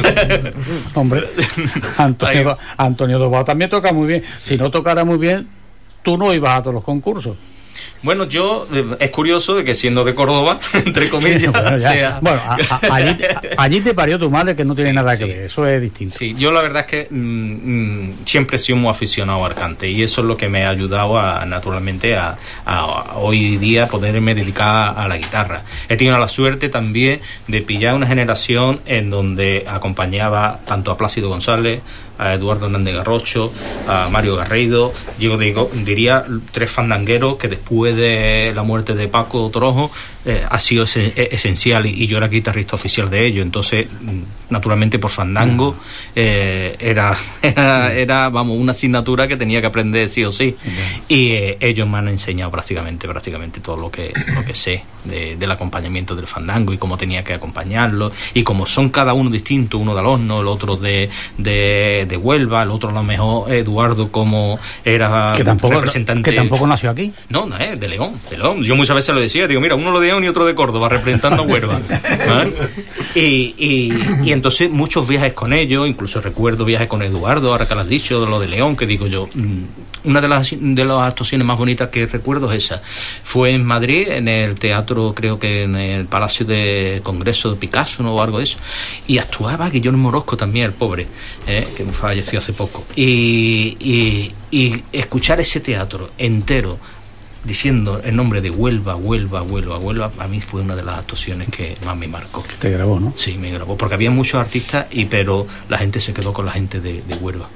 Hombre, Antonio, Do- Antonio Dobao también toca muy bien. Si no tocara muy bien, tú no ibas a todos los concursos. Bueno, yo, eh, es curioso de que siendo de Córdoba, entre comillas, bueno, ya. sea... Bueno, a- a- allí, a- allí te parió tu madre, que no tiene Sí, nada sí. que ver, eso es distinto. Sí, yo la verdad es que mm, mm, siempre he sido muy aficionado al cante y eso es lo que me ha ayudado a, naturalmente a, a- a hoy día poderme dedicar a la guitarra. He tenido la suerte también de pillar una generación en donde acompañaba tanto a Plácido González, a Eduardo Hernández Garrocho, a Mario Garrido, yo digo, diría tres fandangueros que después de la muerte de Paco Torojo eh, ha sido ese, esencial y, y yo era guitarrista oficial de ellos, entonces naturalmente por fandango eh, era, era, era, vamos, una asignatura que tenía que aprender sí o sí, y eh, ellos me han enseñado prácticamente, prácticamente todo lo que, lo que sé de, del acompañamiento del fandango y cómo tenía que acompañarlo, y como son cada uno distinto, uno de Alorno, el otro de, de de Huelva, el otro a lo mejor Eduardo como era Que tampoco, representante... que tampoco nació aquí. No, no es de León, de León. Yo muchas veces lo decía, digo, mira, uno lo de León y otro de Córdoba, representando a Huelva. ¿Vale? Y, y, y entonces muchos viajes con ellos, incluso recuerdo viajes con Eduardo, ahora que lo has dicho, de lo de León, que digo yo, una de las, de las actuaciones más bonitas que recuerdo es esa. Fue en Madrid, en el teatro, creo que en el Palacio de Congreso de Picasso, ¿no? O algo de eso. Y actuaba Guillermo Morosco también, el pobre, ¿eh? Que falleció hace poco. Y, y, y escuchar ese teatro entero diciendo el nombre de Huelva, Huelva, Huelva, Huelva, a mí fue una de las actuaciones que más me marcó. Que te grabó, ¿no? Sí, me grabó, porque había muchos artistas, y pero la gente se quedó con la gente de, de Huelva.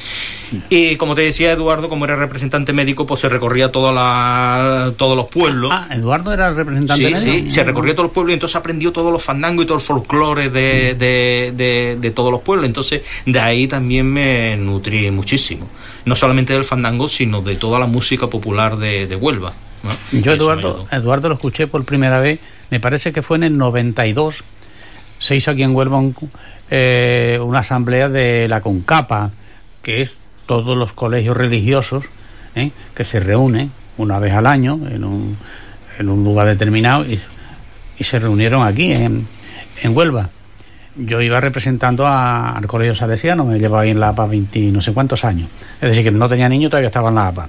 Y como te decía Eduardo, como era representante médico, pues se recorría toda la, todos los pueblos. Ah, Eduardo era el representante Sí, médico. sí, se recorría todos los pueblos y entonces aprendió todos los fandangos y todo el folclore de, de, de, de todos los pueblos. Entonces, de ahí también me nutrí muchísimo. No solamente del fandango, sino de toda la música popular de, de Huelva, ¿no? Yo Y eso me Eduardo, ayudó. Eduardo lo escuché por primera vez, me parece que fue en el noventa y dos. Se hizo aquí en Huelva un, eh, una asamblea de la CONCAPA, que es todos los colegios religiosos, ¿eh? que se reúnen una vez al año en un, en un lugar determinado y, y se reunieron aquí en, en Huelva. Yo iba representando a, al colegio salesiano, me llevaba ahí en la A P A veinte no sé cuántos años, es decir que no tenía niño, todavía estaba en la A P A.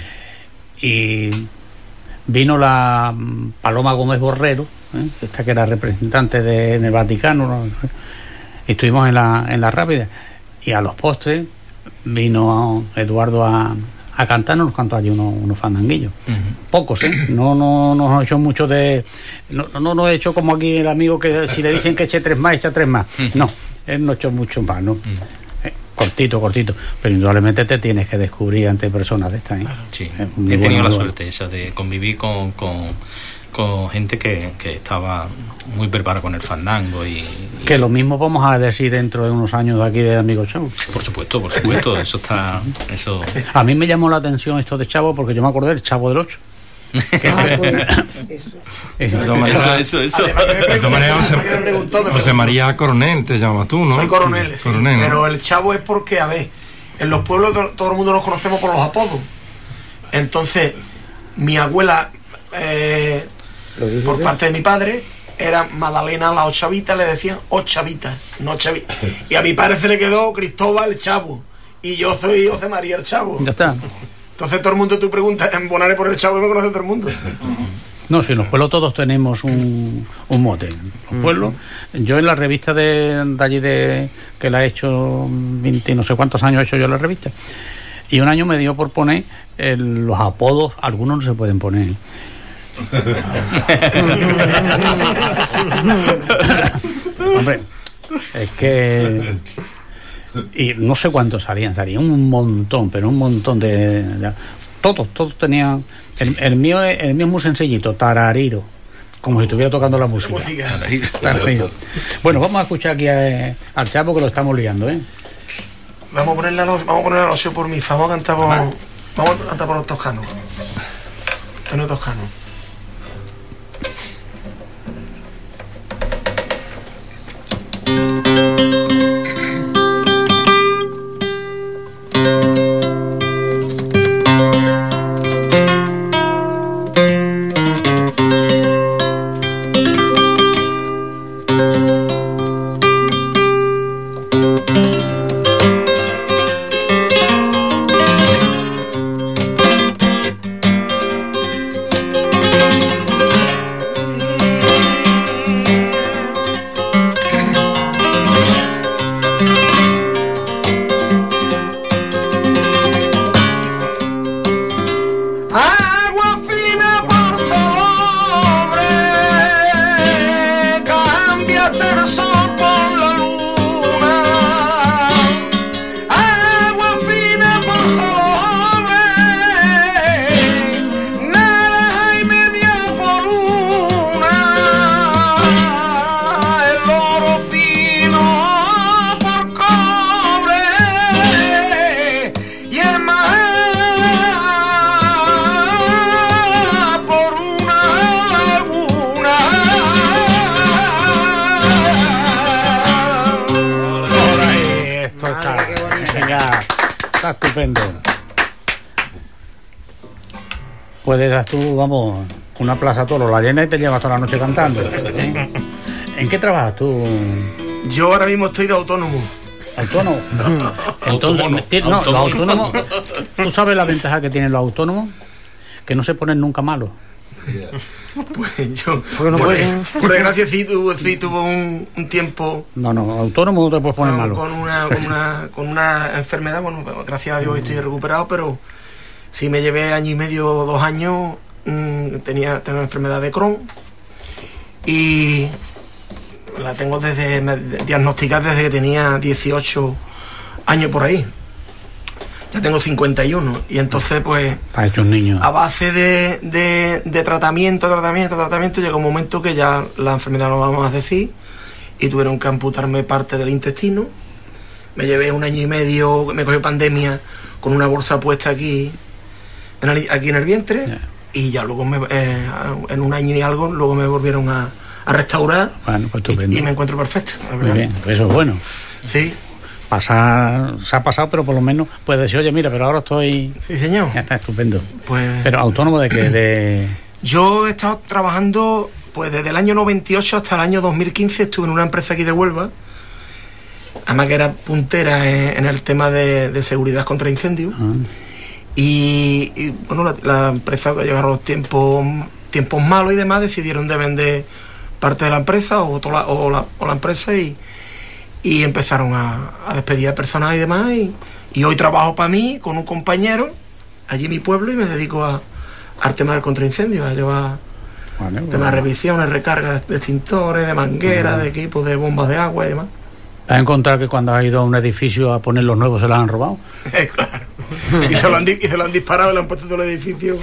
Y vino la mm, Paloma Gómez Borrero, ¿eh? esta que era representante de, en el Vaticano, ¿no? Y estuvimos en la, en la Rápida, y a los postres vino Eduardo a, a a cantar nos cantó allí unos, unos fandanguillos. Uh-huh. Pocos, ¿eh? No, no, no nos ha hecho mucho de... No, no nos ha hecho como aquí el amigo que si le dicen que eche tres más, echa tres más. Uh-huh. No, él no ha hecho mucho más, ¿no? Uh-huh. Eh, cortito, cortito. Pero indudablemente te tienes que descubrir ante personas de estas, ¿eh? Sí, he tenido la suerte esa de convivir con... con... con gente que, que estaba muy preparada con el fandango y, y... Que lo mismo vamos a decir dentro de unos años de aquí de Amigo Chavo. Por supuesto, por supuesto, eso está... eso. A mí me llamó la atención esto de Chavo porque yo me acordé del Chavo del Ocho. Eso, eso, eso. De todas maneras, José, José María Coronel te llamas tú, ¿no? Soy Coronel, sí, Coronel, ¿no? Pero el Chavo es porque, a ver, en los pueblos todo el mundo nos conocemos por los apodos. Entonces, mi abuela... Eh, por parte de mi padre era Magdalena la Ochavita, le decían Ochavita, no Chavita, y a mi padre se le quedó Cristóbal el Chavo y yo soy José María el Chavo. Ya está. Entonces todo el mundo, tú preguntas en Bonares por el Chavo y me conoce todo el mundo. No, si en los pueblos todos tenemos un, un mote. Los pueblos, yo en la revista de, de allí de que la he hecho veinte no sé cuántos años he hecho yo la revista, y un año me dio por poner el, los apodos, algunos no se pueden poner. Hombre, es que y no sé cuántos salían, salían un montón, pero un montón de, de todos, todos tenían el, el mío el mío es muy sencillito, tarariro, como si estuviera tocando la música. Tarariro. Bueno, vamos a escuchar aquí a, al Chavo que lo estamos liando, ¿eh? Vamos a ponerle a los, vamos a poner a los por mi favor, vamos a cantar por, vamos a cantar por los toscanos. Antonio Toscano. Puedes dar tú, vamos, una plaza toro, la llena y te llevas toda la noche cantando, ¿eh? ¿En qué trabajas tú? Yo ahora mismo estoy de autónomo. ¿Autónomo? Entonces, no, los autónomos, ¿tú sabes la ventaja que tienen los autónomos? Que no se ponen nunca malos. Pues yo, no por, por desgracia, sí, tuvo, sí, tuvo un, un tiempo. No, no, autónomo no te puedes poner con, malo. Con una, con, una, con una enfermedad, bueno, gracias a Dios estoy recuperado, pero sí me llevé año y medio, dos años, mmm, tenía, tengo enfermedad de Crohn y la tengo desde, me diagnosticar desde que tenía dieciocho años por ahí. Ya tengo cincuenta y uno y entonces pues ha hecho un niño. A base de, de, de tratamiento, tratamiento, tratamiento, llegó un momento que ya la enfermedad no vamos a decir y tuvieron que amputarme parte del intestino. Me llevé un año y medio, me cogió pandemia con una bolsa puesta aquí en el, aquí en el vientre, yeah. Y ya luego me, eh, en un año y algo luego me volvieron a, a restaurar. Bueno, pues y, y me encuentro perfecto, la verdad. Muy bien, eso es bueno. Sí. Pasar, se ha pasado, pero por lo menos puedes decir, oye, mira, pero ahora estoy... Sí, señor. Ya está estupendo. Pues... Pero autónomo de que de... Yo he estado trabajando, pues desde el año noventa y ocho hasta el año dos mil quince estuve en una empresa aquí de Huelva, además que era puntera en, en el tema de, de seguridad contra incendios. Ah. Y, y bueno, la, la empresa, que llegaron los tiempos, tiempos malos y demás, decidieron de vender parte de la empresa o, toda la, o, la, o la empresa y... y empezaron a, a despedir a personal y demás y, y hoy trabajo para mí con un compañero allí en mi pueblo y me dedico a, al tema del contraincendio, a llevar Vale, temas bueno. de revisiones, recargas de extintores, de mangueras, Vale. de equipos, de bombas de agua y demás. ¿Has encontrado que cuando has ido a un edificio a poner los nuevos se los han robado? Claro. Y se, lo han, di- y se lo han disparado y le han puesto todo el edificio.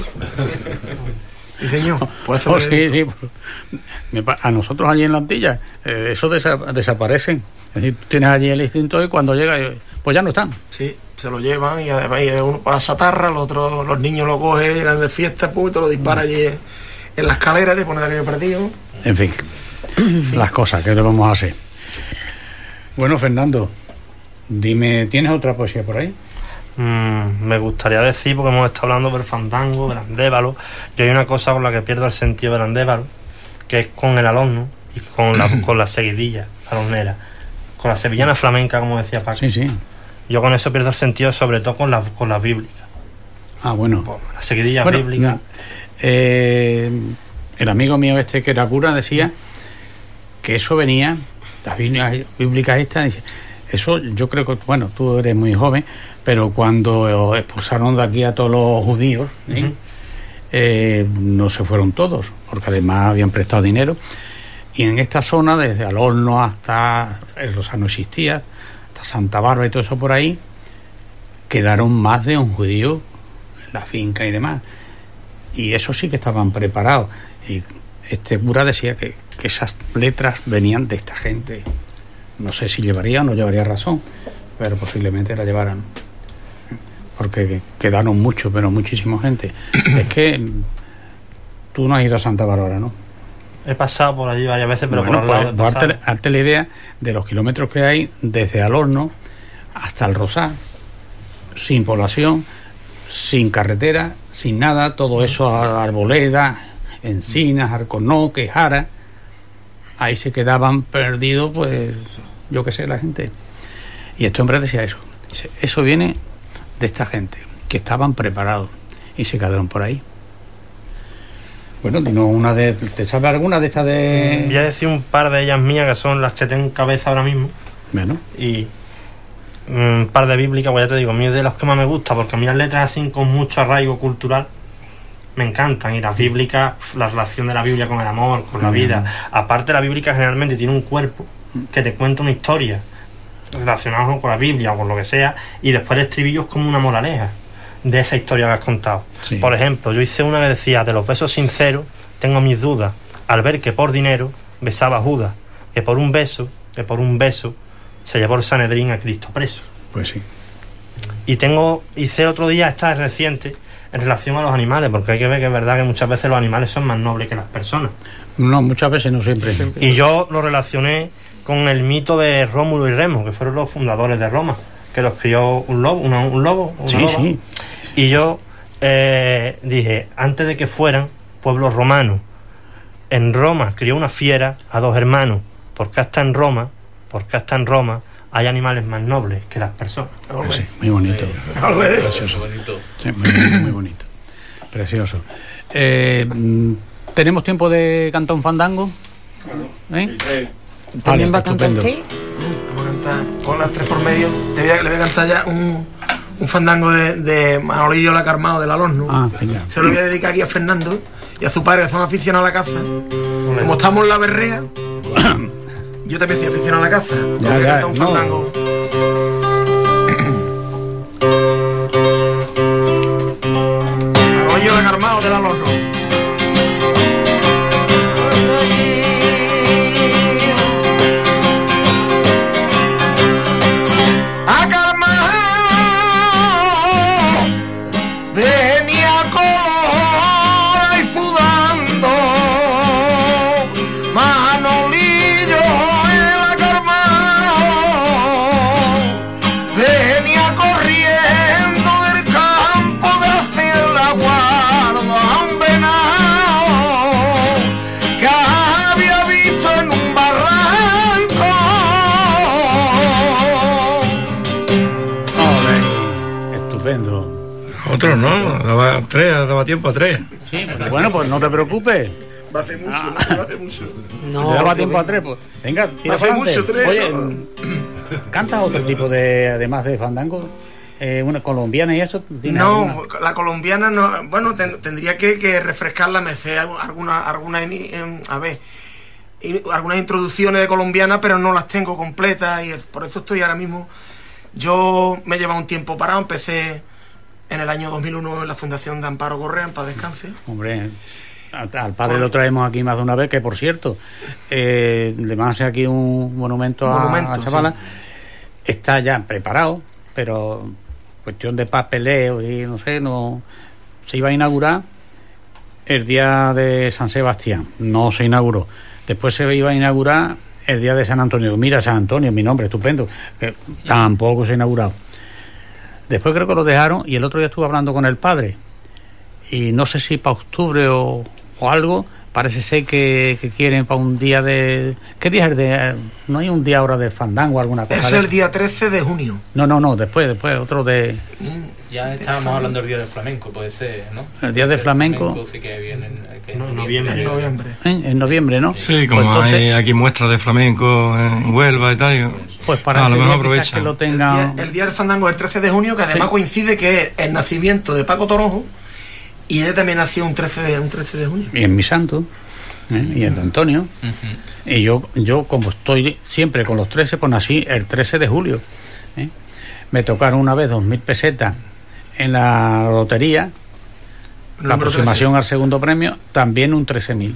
Y señor, pues eso Oh, me sí, dedico. sí. Me pa- A nosotros allí en la Antilla, eh, esos desa- desaparecen. Es decir, tú tienes allí el extintor y cuando llega, eh, pues ya no están. Sí, se lo llevan y además y uno para la satarra, los otros, los niños lo cogen, llegan de fiesta, pues, y te lo dispara allí en, en la escalera, te pone de aquello perdido. En fin, las cosas que le vamos a hacer. Bueno, Fernando, dime, ¿tienes otra poesía por ahí? Mm, me gustaría decir, porque hemos estado hablando del fandango, del andévalo, yo hay una cosa con la que pierdo el sentido del andévalo, que es con el alorno y con la, con la seguidilla alornera, con la sevillana flamenca, como decía Paco. Sí, sí. Yo con eso pierdo el sentido, sobre todo con la, con la bíblica. Ah, bueno. La seguidilla Bueno, bíblica. eh, el amigo mío este que era cura decía que eso venía, las Biblias bíblicas estas, dice, eso yo creo que, bueno, tú eres muy joven, pero cuando expulsaron de aquí a todos los judíos, ¿sí? Ujú. eh, no se fueron todos, porque además habían prestado dinero, y en esta zona, desde Alorno hasta el Rosano existía, hasta Santa Bárbara y todo eso por ahí, quedaron más de un judío en la finca y demás, y eso sí que estaban preparados, y este cura decía que, que esas letras venían de esta gente. No sé si llevaría o no llevaría razón, pero posiblemente la llevaran, porque quedaron muchos, pero muchísima gente. Es que tú no has ido a Santa Bárbara, ¿no? He pasado por allí varias veces, pero Bueno, por los lados pues, he pues pasado. hazte, hazte la idea de los kilómetros que hay desde Alorno hasta el Rosal, sin población, sin carretera, sin nada, todo eso, arboledas, encinas, alcornoques, jara, ahí se quedaban perdidos, pues, yo qué sé, la gente. Y este hombre decía eso, dice, eso viene de esta gente, que estaban preparados y se quedaron por ahí. Bueno, dinos una de, ¿te sabes alguna de estas de...? Voy a decir un par de ellas mías, que son las que tengo en cabeza ahora mismo. Bueno. Y un par de bíblicas, pues ya te digo, a mí es de las que más me gusta, porque a mí las letras así con mucho arraigo cultural me encantan. Y las bíblicas, la relación de la Biblia con el amor, con la vida. Aparte, la bíblica generalmente tiene un cuerpo que te cuenta una historia relacionada con la Biblia o con lo que sea, y después el estribillo es como una moraleja de esa historia que has contado. Sí. Por ejemplo, yo hice una que decía: de los besos sinceros tengo mis dudas, al ver que por dinero besaba a Judas, que por un beso, que por un beso se llevó el Sanedrín a Cristo preso. Pues sí. Y tengo, hice otro día, esta es reciente, en relación a los animales, porque hay que ver que es verdad que muchas veces los animales son más nobles que las personas. No, muchas veces no siempre. Y yo lo relacioné con el mito de Rómulo y Remo, que fueron los fundadores de Roma, que los crió un lobo, una, un lobo, una Sí, loba. sí. Y yo eh, dije, antes de que fueran pueblos romanos, en Roma crió una fiera a dos hermanos, porque hasta en Roma, porque hasta en Roma hay animales más nobles que las personas. Pues sí, muy bonito. Ole. Precioso. Sí, muy bonito, muy bonito. Precioso. Eh, mm, ¿Tenemos tiempo de cantar un fandango? ¿Eh? ¿También va a cantar estupendo. usted? Vamos a cantar con las tres por medio. Le voy a, le voy a cantar ya un, un fandango de, de Manolillo la Carmado del Alorno. Ah, venga. Se lo voy a dedicar aquí a Fernando y a su padre, que son aficionados a la caza. Como estamos en la berrea, yo también soy aficionado a la caza. Tengo Ya, que ya, cantar un no. fandango. Manolillo la Carmado del Alorno. Venía colora y sudando, Manolillo el acarmao, venía corriendo del campo de hacer la guarda a un venao que había visto en un barranco. Estupendo. Otro no, daba tres, daba tiempo a tres. Sí, pero bueno, pues no te preocupes. Va a hacer mucho, no va a hacer mucho. No, Le daba que tiempo a venga. tres, pues. Venga, tira Hace pa'lante. mucho, tres, Oye, no. ¿canta otro tipo de, además de fandango? eh, una colombiana y eso. No, alguna? La colombiana no, bueno, ten, tendría que, que refrescarla, me sé alguna, alguna, eh, a ver, algunas introducciones de colombiana, pero no las tengo completas y por eso estoy ahora mismo. Yo me he llevado un tiempo parado, empecé en el año dos mil uno en la Fundación de Amparo Correa, en paz descanse. Hombre, al padre lo traemos aquí más de una vez, que por cierto, eh, le van a hacer aquí un monumento, un monumento a, a Chavala. Sí. Está ya preparado, pero cuestión de papeleo y no sé, no se iba a inaugurar el día de San Sebastián, no se inauguró. Después se iba a inaugurar el día de San Antonio. Mira, San Antonio, mi nombre, estupendo, que tampoco se ha inaugurado. Después creo que lo dejaron y el otro día estuve hablando con el padre y no sé si para octubre o, o algo, parece ser que, que quieren para un día de... ¿Qué día es el de...? ¿No hay un día ahora de fandango o alguna cosa? Es el día trece de junio. No, no, no, después, después, otro de... Ya estábamos hablando del día del flamenco, puede ser, ¿no? El día del flamenco... flamenco sí que viene que no, en noviembre. En noviembre. ¿Eh? En noviembre, ¿no? Sí, como pues entonces, hay aquí muestras de flamenco en Huelva y tal. Pues para a lo mejor aprovecha. Que lo tenga... el, día, el día del fandango es el trece de junio, que además sí. coincide que es el nacimiento de Paco Toronjo y ella también nació un trece de, un trece de junio. Y en mi santo, ¿eh? Y en de Antonio. Uh-huh. Y yo, yo como estoy siempre con los trece, pues nací el trece de julio. ¿eh? Me tocaron una vez dos mil pesetas en la lotería, la aproximación trece al segundo premio, también un trece mil.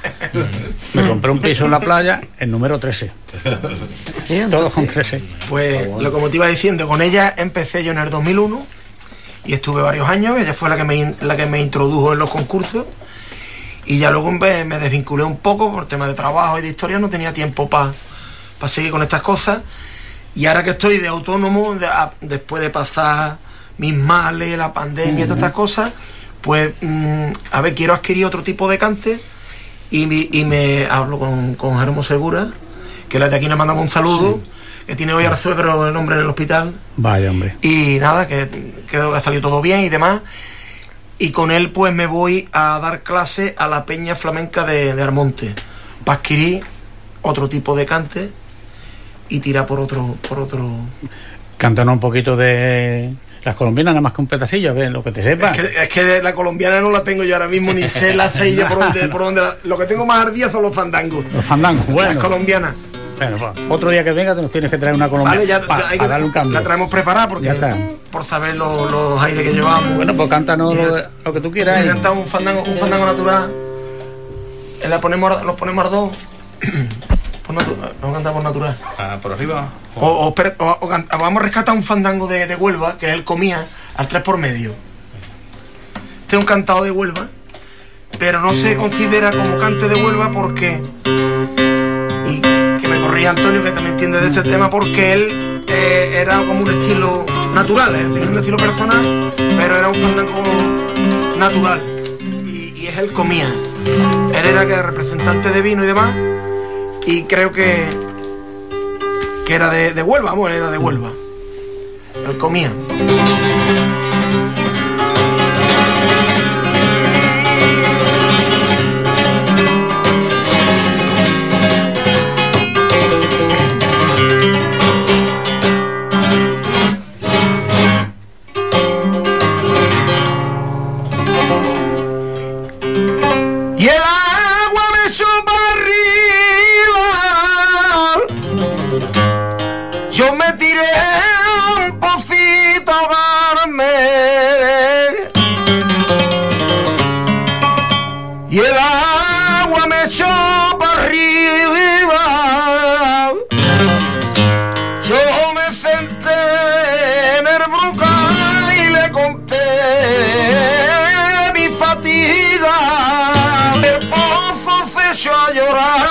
Me compré un piso en la playa, el número trece. Todos con trece. Pues lo como te iba diciendo, con ella empecé yo en el dos mil uno y estuve varios años. Ella fue la que me, la que me introdujo en los concursos y ya luego me, me desvinculé un poco por temas de trabajo y de historia, no tenía tiempo para pa seguir con estas cosas. Y ahora que estoy de autónomo, de, a, después de pasar mis males, la pandemia y uh-huh. todas estas cosas, pues mmm, a ver, quiero adquirir otro tipo de cante y, me, y me hablo con, con Jerónimo Segura, que de aquí le mandamos un saludo, sí. que tiene hoy al suegro el hombre en el hospital. Vaya, hombre. Y nada, que creo que ha salido todo bien y demás. Y con él pues me voy a dar clase a la Peña Flamenca de, de Armonte, para adquirir otro tipo de cante y tirar por otro... por otro. Cántanos un poquito de... Las colombianas, nada más que un pedacillo, a ver, lo que te sepa. Es que, es que la colombiana no la tengo yo ahora mismo, ni sé la sé yo por dónde, por dónde la, lo que tengo más ardía son los fandangos. Los fandangos, bueno. Las colombianas. Bueno, pues, otro día que venga te nos tienes que traer una colombiana. Vale, ya, para pa pa darle un cambio. La traemos preparada porque ya está. Por saber los, los aires que llevamos. Bueno, pues cántanos lo, lo que tú quieras. Voy a cantar un fandango, un fandango natural. La ponemos, los ponemos a dos. Pues natu no cantamos natural. Ah, por arriba. O, o, o, o, o vamos a rescatar un fandango de, de Huelva, que es el Comía, al tres por medio. Este es un cantado de Huelva, pero no se considera como cante de Huelva porque, y que me corría Antonio, que también entiende de este tema, porque él eh, era como un estilo natural, eh, tenía un estilo personal, pero era un fandango natural. Y, y es el Comía. Él era que representante de vino y demás. Y creo que que era de, de Huelva, vamos, era de Huelva. Él comía. Y el agua me echó para arriba. Yo me tiré un pocito a ahogarme y el agua me echó para arriba. Yo me senté en el brucal y le conté mi fatiga. El pozo se echó a llorar.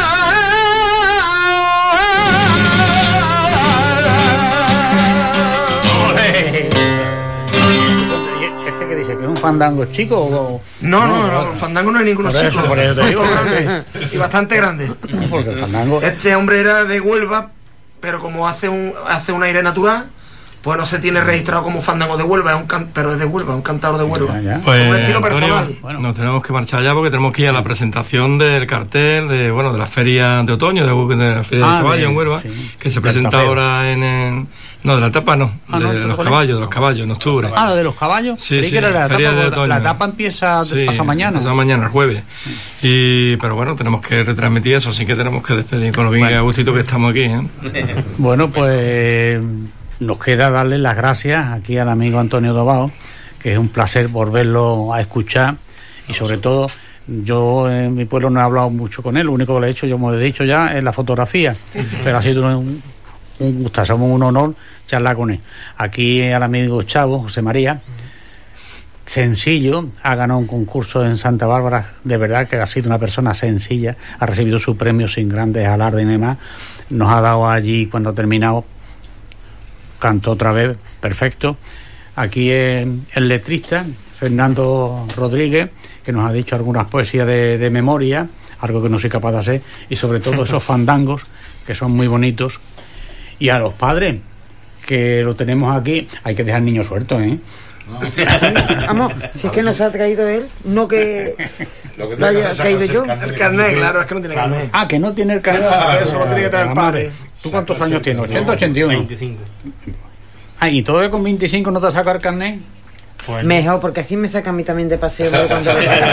¿Fandango chico o...? No, no, no, el fandango no es ninguno por chico, eso, por eso te digo. Grande, y bastante grande. Porque el fandango... Este hombre era de Huelva, pero como hace un hace un aire natural, pues no se tiene registrado como fandango de Huelva, es un can, pero es de Huelva, un cantador de Huelva. Ya, ya. Pues, un estilo personal. Antonio, bueno. Nos tenemos que marchar ya porque tenemos que ir a la presentación del cartel de bueno de la feria de otoño, de, de la feria ah, de caballo en Huelva, sí, que se presenta ahora en el... No, de la etapa no, ah, de, no, de los caballos, de los caballos, en octubre. Ah, ¿de los caballos? Sí, sí, que era la feria etapa, de otoño. La etapa empieza sí, pasado mañana. Pasado mañana, el jueves. Y, pero bueno, tenemos que retransmitir eso, así que tenemos que despedir con lo bien bueno. a gustito que estamos aquí, ¿eh? Bueno, pues nos queda darle las gracias aquí al amigo Antonio Dobao, que es un placer volverlo a escuchar y sobre todo... Yo en mi pueblo no he hablado mucho con él, lo único que le he hecho, yo como he dicho ya, es la fotografía, pero ha sido un, un gusto, somos un honor charlar con él. Aquí al amigo Chavo, José María, sencillo, ha ganado un concurso en Santa Bárbara, de verdad que ha sido una persona sencilla, ha recibido su premio sin grandes alardes y demás, nos ha dado allí cuando ha terminado, cantó otra vez, perfecto. Aquí el, el letrista, Fernando Rodríguez, que nos ha dicho algunas poesías de, de memoria, algo que no soy capaz de hacer, y sobre todo esos fandangos, que son muy bonitos. Y a los padres, que lo tenemos aquí, hay que dejar niños sueltos, ¿eh? No. Vamos, si es que nos ha traído él, no que lo que haya traído yo. El carnet, claro, es que no tiene carnet. Ah, que no tiene el carnet. Ah, eso lo tiene que traer el padre. ¿Tú cuántos años tienes? ¿ochenta, ochenta y uno? veinticinco. Ah, ¿y todavía con veinticinco no te saca el carnet? Bueno. Mejor, porque así me saca a mí también de paseo cuando...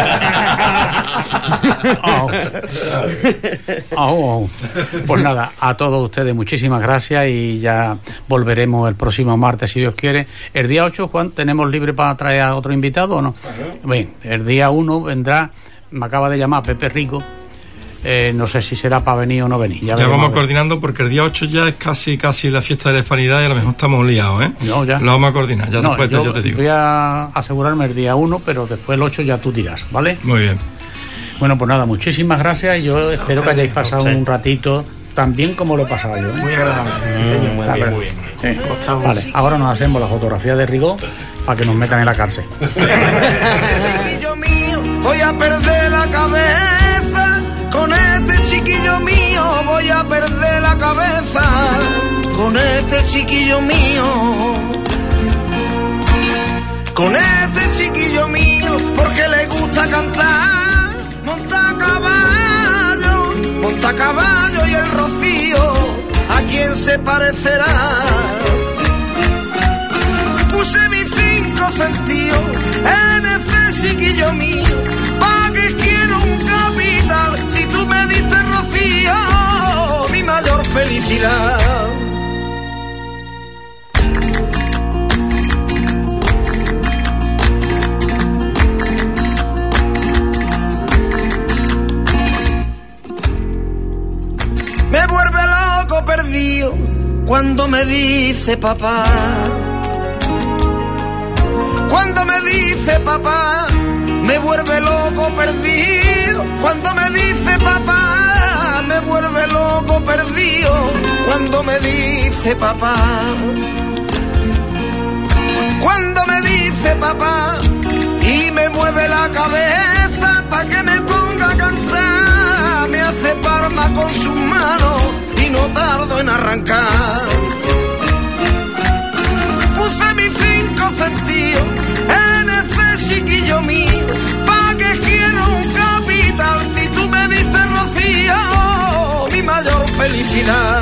oh. Oh, oh. Pues nada, a todos ustedes muchísimas gracias y ya volveremos el próximo martes si Dios quiere. El día ocho, Juan, ¿tenemos libre para traer a otro invitado o no? Bien, el día uno vendrá, me acaba de llamar Pepe Rico. Eh, no sé si será para venir o no venir. Ya, ya vamos coordinando porque el día ocho ya es casi casi la fiesta de la Hispanidad y a lo mejor estamos liados, ¿eh? No, ya. Lo vamos a coordinar, ya no, después yo, yo te digo. Voy a asegurarme el día uno, pero después el ocho ya tú dirás, ¿vale? Muy bien. Bueno, pues nada, muchísimas gracias y yo espero que hayáis pasado sí. un ratito tan bien como lo he pasado yo. ¿eh? Muy agradable. Mm, muy, bien, muy bien. Eh, vale, ahora nos hacemos la fotografía de rigor para que nos metan en la cárcel. Chiquillo mío, voy a perder la cabeza. Con este chiquillo mío voy a perder la cabeza. Con este chiquillo mío. Con este chiquillo mío, porque le gusta cantar. Monta caballo, monta caballo y el rocío, ¿a quién se parecerá? Puse mis cinco sentidos en ese chiquillo mío, pa' que quiero un capital. Si tú me diste rocío, mi mayor felicidad. Me vuelve loco perdido cuando me dice papá. Cuando me dice papá, me vuelve loco perdido. Cuando me dice papá, me vuelve loco perdido. Cuando me dice papá. Cuando me dice papá y me mueve la cabeza pa' que me ponga a cantar. Me hace palma con sus manos y no tardo en arrancar. Puse mis cinco sentidos en ese chiquillo mío, pa' que quiero un capital. Si tú me diste rocío, mi mayor felicidad.